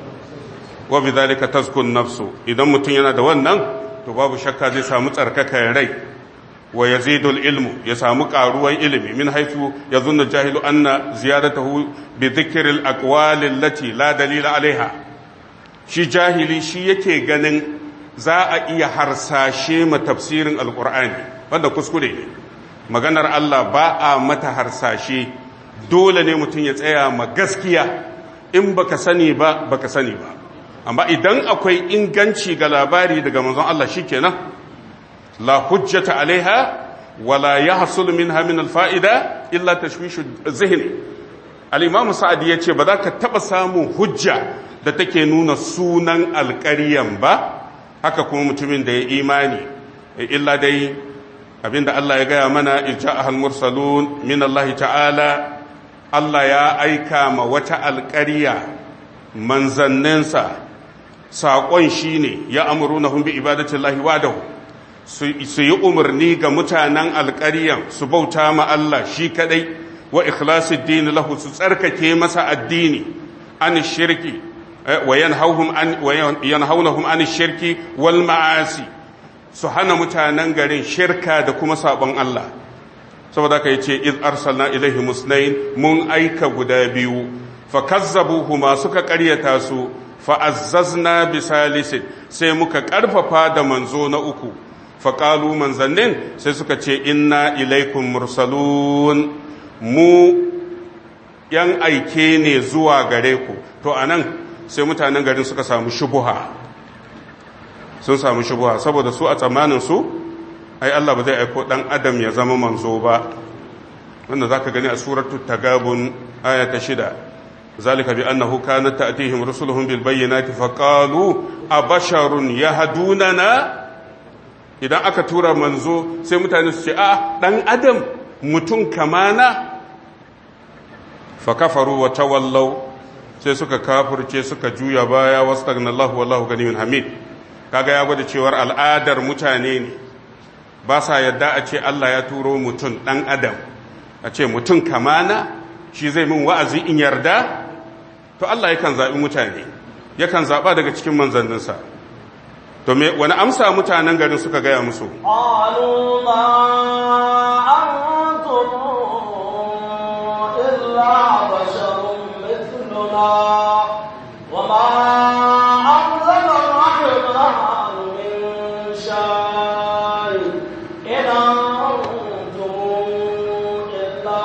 wa bi zalika tazkun nafsu, idan mutum yana da wannan to babu shakka zai samu tsarkakan rai. wa yazidul ilmu, ya samu karuwan ilimi, min haifu yazunnu jahilu anna ziyadatahu bi dhikril aqwali allati la dalila alaiha. shi jahili shi yake ganin za a iya harsashe ma tafsirin alqur'ani, wanda kuskure ne. maganar Allah ba a mata harsashe, dole ne mutum ya tsaya ma gaskiya. in baka sani ba baka sani ba, amma idan akwai inganci ga labari daga manzon Allah shikenan, la hujjata alaiha wala yahsul minha min alfa'ida illa tashwishu zihni. al-imam sa'di yace ba za ka taba samun hujja da take nuna sunan alƙaryan ba, haka kuma mutumin da ya imani, illa dai abinda Allah ya gaya mana, ija'ahal mursalun min Allah ta'ala, Allah ya aika ma wata alƙarya manzanninsa, saƙon shine ya amurunahum bi ibadatillahi wahdahu, su yi umarni ga mutanen alƙaryan su bauta ma Allah shi kadai, wa ikhlasid din lahu, su tsarkake masa addini, an shirki wa yanhaunahum an shirki wal ma'asi, su hana mutanen garin shirka da kuma sabon Allah. saboda ka yace iz arsalna ilaihi musnain, mun aika guda biyu, fa kazzabuhuma, suka ƙaryata su, fa azzazna bi salisin, sai muka ƙarfafa da manzo na uku. faƙalu manzannin sai suka ce inna ilaikum mursalun, mu yan aike ne zuwa gare ku. to anan sai mutanen garin suka samu shubuha, saboda su a tsammanin su ai Allah ba zai aiko dan adam ya zama manzo ba, wanda zaka gani a suratul tagabun aya ta 6, zalika bi annahu kanat ta'tihim rusuluhum bil bayyinati faqalu abasharun yahdunana. idan aka tura manzo sai mutane su ce a dan adam mutum kamana, fa kafaru wa tawallaw, sai suka kafirce suka juya baya, wastagnallahu wallahu ganiyyun hamid. kaga ya gwada cewar al'adar mutane ne, ba sa yadda a ce Allah ya turo mutum dan adam, a ce mutum kamana shi zai min wa'azi in yarda. to Allah yakan zabi mutane, yakan zaba daga cikin manzanninsa. to me wani amsa mutanen garin suka gaya musu? qalu ma antum illa basharun mithluna wa ma anzala ar-rahmanu min shay'in in antum illa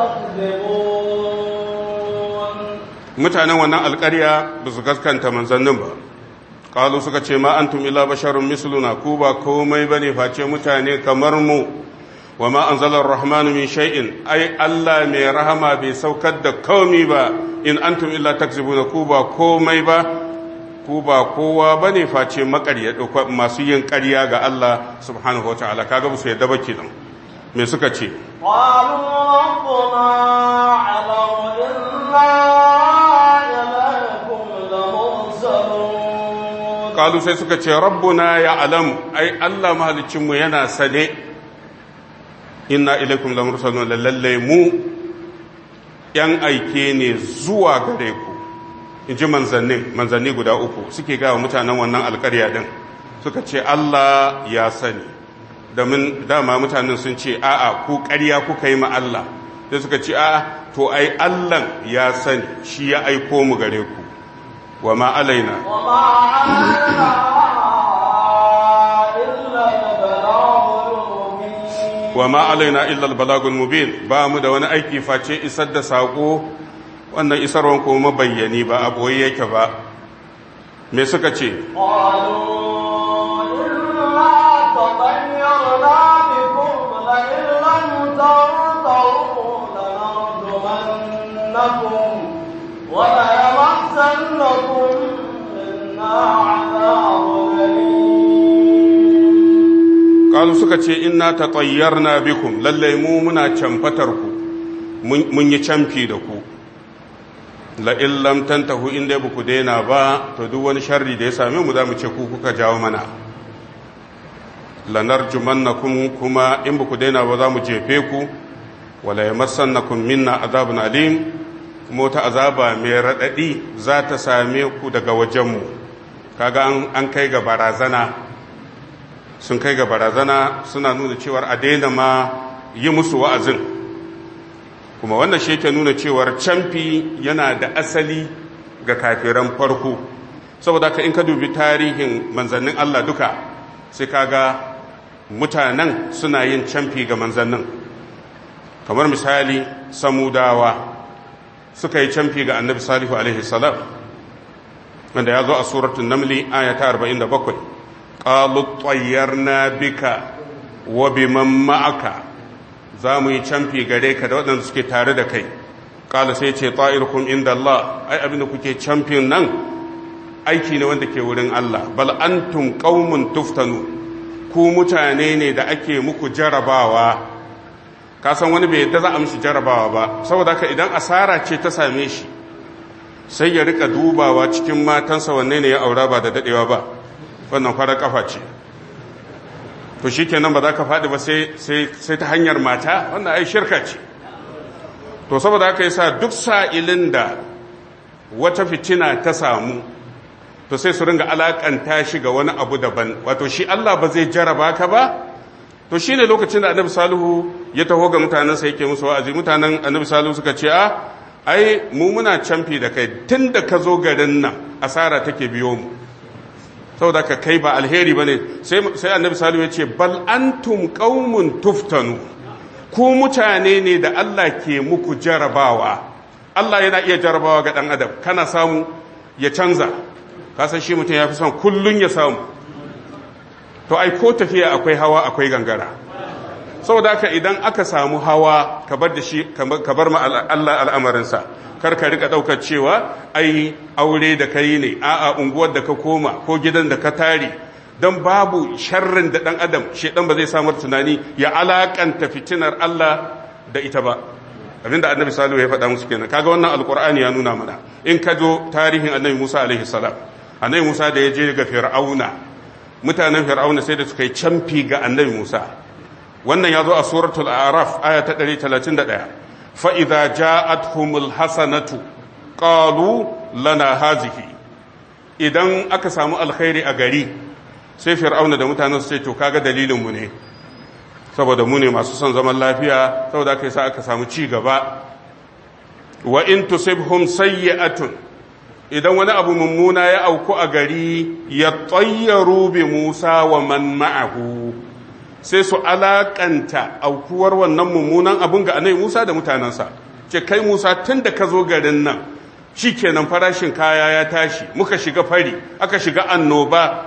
takdhibun. mutanen wannan alƙarya ba su gaskanta manzannin ba. qalu suka ce ma antum illa basharun misluna, ku ba komai bane face mutane kamar mu. wa ma anzala ar-rahmanu min shay'in, ai Allah mai rahama bai saukar da komai ba. in antum illa takzibuna, ku ba komai ba, ku ba kowa bane face maƙarya, masu yin ƙarya ga Allah subhanahu wataala. kaga ba su yadda ba kenan. me suka ce قالوا ربنا أعلم إنا إليكم لمرسلون qalu sai suka ce rabbuna ya'lamu ai Allah mahaliccin mu yana sane inna ilaikum lamursalun lalle mu yan aike ne zuwa gare ku inji manzanni guda uku suke ga mutanen wannan alƙarya din suka ce Allah ya sani dama mutanen sun ce a'a ku ƙarya kuka yi ma Allah sai suka ce a'a to ai Allah ya sani shi ya aiko mu gare ku wa ma alaina wa ma alaina illa al-balagul mubin ba mu da wani aiki face isar da sako wannan isarwan ko mabayyani ba a boye yake ba me suka ce Kalu suka ce inna tatayyarna bikum lallai mu muna camfatar ku mun yi camfi da ku la illam tantahu inda ba ku daina ba to duk wani sharri da ya same mu za mu ce ku kuka jawo mana lanarjumannakum kuma in ba ku daina ba za mu jefe ku wala yamassannakum minna azabun alim kuma wata azaba mai radadi za ta same ku daga wajenmu kaga an kai ga barazana sun kai ga barazana suna nuna cewar a daina ma yi musu wa'azin kuma wannan shi ke nuna cewar camfi yana da asali ga kafiran farko saboda ka in ka dubi tarihin manzannin Allah duka sai kaga mutanen suna yin camfi ga manzannin kamar misali samudawa suka yi camfi ga annabi salihu alaihi salam wanda ya zo a suratul namli ayata 47 qalu tayyarna bika wa biman ma'aka za mu yi camfi gare ka da waɗanda suke tare da kai ƙala sai ce ta'irukum inda Allah ai abinda kuke camfin nan aiki ne wanda ke wurin Allah bal antum qaumun tuftanu ku mutane ne da ake muku jarabawa ka san wani bai yadda za a mishi jarabawa ba saboda haka idan asara ce ta same shi sai ya rika dubawa cikin matansa wanne ne ya aura ba da dadewa ba wannan farar kafa ce to shi kenan ba za ka faɗi ba sai ta hanyar mata wannan ai shirka ce to saboda haka yasa duk sa'ilin da wata fitina ta samu to sai su ringa alakanta shi ga wani abu daban wato shi Allah ba zai jaraba ka ba to shine lokacin da Annabi Salihu ya taho ga mutanen sa yake musu wa'azi mutanen Annabi Salihu suka ce ai mu muna camfi da kai tunda ka zo garin nan asara take biyo mu saboda ka kai ba alheri bane sai annabi salihu ya ce bal antum qaumun tuftanu ku mutane ne da Allah ke muku jarabawa Allah yana iya jarabawa ga dan adam kana samu ya canza ka san shi mutum yafi son kullun ya samu to ai ko tafiya akwai hawa akwai gangara saboda haka idan aka samu hawa ka bar da shi ka bar ma Allah al'amarinsa kar ka rika daukar cewa ai aure da kai ne a'a unguwar da ka koma ko gidan da ka tare dan babu sharrin da dan adam shedan ba zai samar tunani ya alakanta fitinar Allah da ita ba abinda annabi salihu ya faɗa musu kenan kaga wannan alqur'ani ya nuna mana in ka zo tarihin annabi Musa alaihi salam annabi Musa da ya je ga fir'auna mutanen fir'auna sai da suka yi camfi ga annabi Musa wannan ya zo a suratul a'raf aya ta 131 فإذا جاءتهم الحسنة قالوا لنا هذه idan aka samu alkhairi a gari sai fir'auna da mutanen su ce to kaga dalilin mu ne saboda mu ne masu son zaman lafiya saboda aka sa aka samu ci gaba wa in tusibhum sayyi'atun idan wani abu mummuna ya auku a gari ya tayyaru bi Musa wa man ma'ahu sai su alakanta aukuwar wannan mummunan abun ga annabi Musa da mutanansa ce kai Musa tunda ka zo garin nan shikenan farashin kaya ya tashi muka shiga fari aka shiga annoba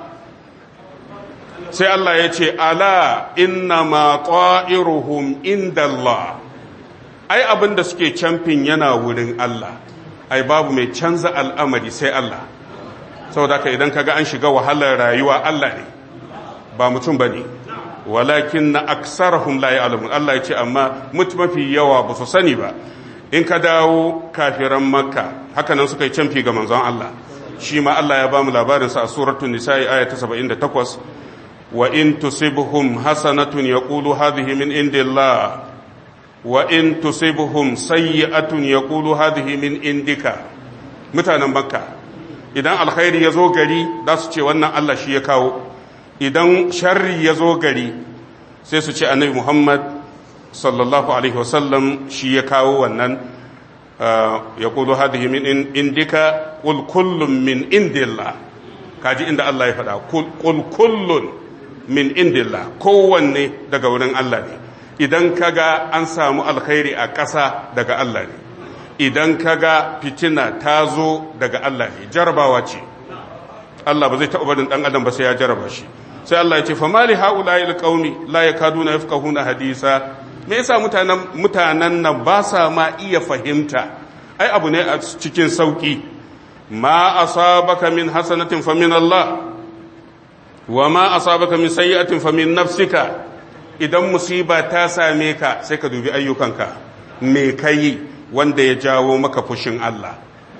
sai Allah ya ce ala inna ma ta'iruhum indallah ai abinda suke camfin yana wurin Allah ai babu mai canza al'amari sai Allah saboda haka idan kaga an shiga wahalar rayuwa Allah ne ba mutum bane walakin aksarahum la ya'lamun Allah ya ce amma mafi yawa ba su sani ba. In ka dawo kafiran makka haka nan suka yi canfi ga manzon Allah, shi ma Allah ya ba mu labarin sa a suratul nisa'i aya ta 78, wa in tusibhum hasanatun yaqulu hadhihi min indillah wa in tusibhum sayyi'atun yaqulu hadhihi min indika. Mutanen makka idan alkhairi ya zo gari za su ce wannan Allah shi ya kawo, idan sharri ya zo gari sai su ce annabi Muhammad sallallahu alaihi wasallam shi ya kawo wannan. ya kudu hadhihi min indika qul kullun min indillah, kaji inda Allah ya faɗa qul kullun min indillah, kowanne daga wurin Allah ne. Idan kaga an samu alkhairi a ƙasa daga Allah ne, idan kaga fitina ta zo daga Allah ne, jarabawa ce. Allah ba zai taɓa barin ɗan adam ba sai ya jaraba shi. Sai Allah ya ce fa mali haula'il qaumi la yakaduna yafqahuna hadisa. Me yasa mutanen nan ba sa ma iya fahimta? Ai abu ne a cikin sauki. Ma asabaka min hasanatin fa min Allah wa ma asabaka min sayyi'atin fa min nafsika. Idan musiba ta same ka sai ka dubi ayyukanka, me kai wanda ya jawo maka fushin Allah.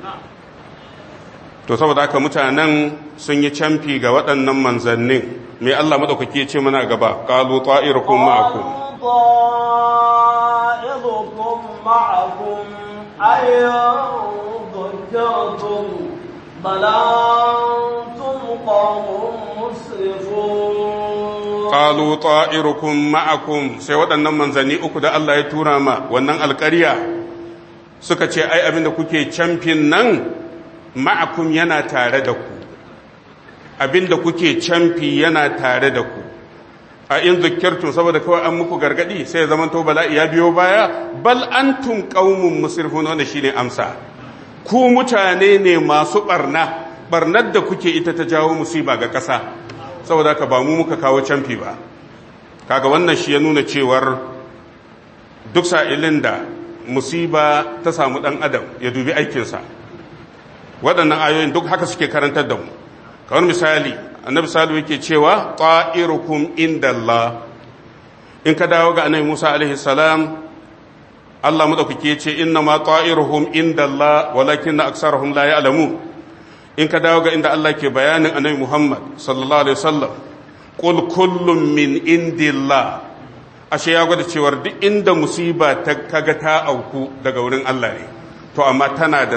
To saboda haka mutanen sun yi camfi ga waɗannan manzannin. Me Allah madaukake ya ce mana gaba? Qalu ta'irukum ma'akum طائركم معكم أَيَّنْ ذُكِّرْتُمْ بَلْ أَنْتُمْ قَوْمٌ مُسْرِفُونَ قالوا طائركم معكم. sai waɗannan manzanni uku da Allah ya tura ma wannan alƙarya suka ce ai abinda kuke camfin nan ma'akum yana tare da ku, abinda kuke camfi yana tare da ku. A in zikirtum, saboda kawai an muku gargadi sai ya zamanto bala'i ya biyo baya. Bal antum qaumun musrifun, wanda shine amsa. Ku mutane ne masu barnar da kuke ita ta jawo musiba ga ƙasa, saboda ka ba mu muka kawo camfi ba. Kaga wannan shi ya nuna cewar duk sa'ilin da musiba ta samu ɗan adam ya dubi aikinsa. Waɗannan ayoyin duk haka suke karantar da mu. Kamar misali, annabi salihu yake cewa ta'irukum indallah. In ka dawo ga annabi Musa alaihi salam, Allah madaukake yace inna ma ta'iruhum indallah walakinna aksarahum la ya'lamun. In ka dawo ga inda Allah ke bayanin annabi Muhammad sallallahu alaihi wasallam, qul kullun min indillah. Ashe ya gwada cewar duk inda musiba ta kaga ta auku daga wurin Allah ne, to amma tana da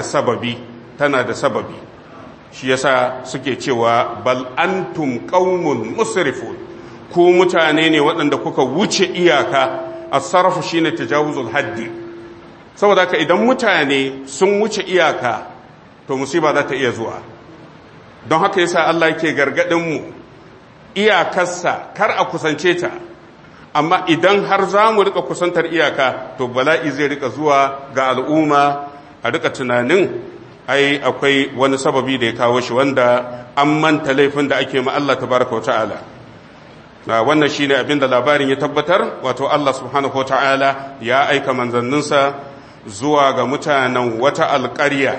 sababi. Shi yasa suke cewa bal antum qaumun musrifun, ku mutane ne waɗanda kuka wuce iyaka. As-sarfu shine tajawuzul haddi. Saboda haka idan mutane sun wuce iyaka to musiba za ta iya zuwa. Don haka yasa Allah yake gargadin mu iyakarsa kar a kusance ta, amma idan har za mu rika kusantar iyaka to bala'i zai rika zuwa ga al'umma, a rika tunanin ai akwai wani sababi da ya kawo shi, wanda an manta laifin da ake ma Allah tabaraka wa ta'ala. Wannan shine abin da labarin ya tabbatar, wato Allah subhanahu wa ta'ala ya aika manzanninsa zuwa ga mutanen wata alƙarya.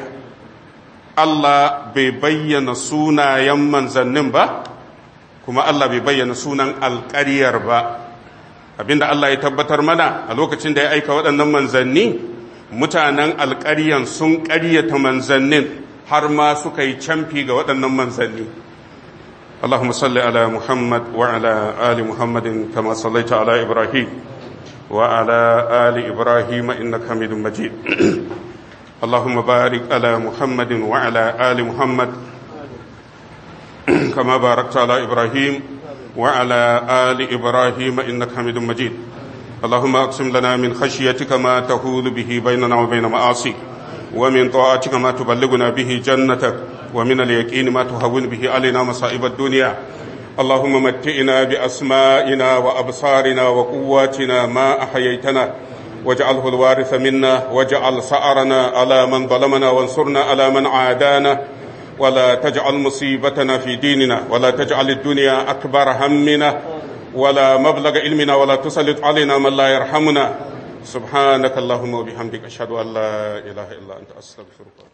Allah bai bayyana sunayen manzannin ba, kuma Allah bai bayyana sunan alƙaryar ba. Abinda Allah ya tabbatar mana a lokacin da ya aika waɗannan manzanni, mutanen alƙaryan sun ƙaryata manzannin har ma suka yi camfi ga waɗannan manzanni. Allahumma salli ala Muhammad wa ala ali Muhammadin kama sallaita ala Ibrahim wa ala ali Ibrahim innaka Hamidum Majid. Allahumma barik ala Muhammadin wa ala ali Muhammad kama barakta ala Ibrahim wa ala ali Ibrahim innaka Hamidum Majid. اللهم اقسم لنا من خشيتك ما تحول به بيننا وبين معاصيك، ومن طاعتك ما تبلغنا به جنتك، ومن اليقين ما تهون به علينا مصائب الدنيا. اللهم متئنا بأسمائنا وأبصارنا وقواتنا ما أحييتنا، واجعله الوارث منا، واجعل ثأرنا على من ظلمنا، وانصرنا على من عادانا، ولا تجعل مصيبتنا في ديننا، ولا تجعل الدنيا أكبر همنا ولا مبلغ علمنا، ولا تسلط علينا من لا يرحمنا. سبحانك اللهم وبحمدك أشهد أن لا إله إلا أنت أستغفرك.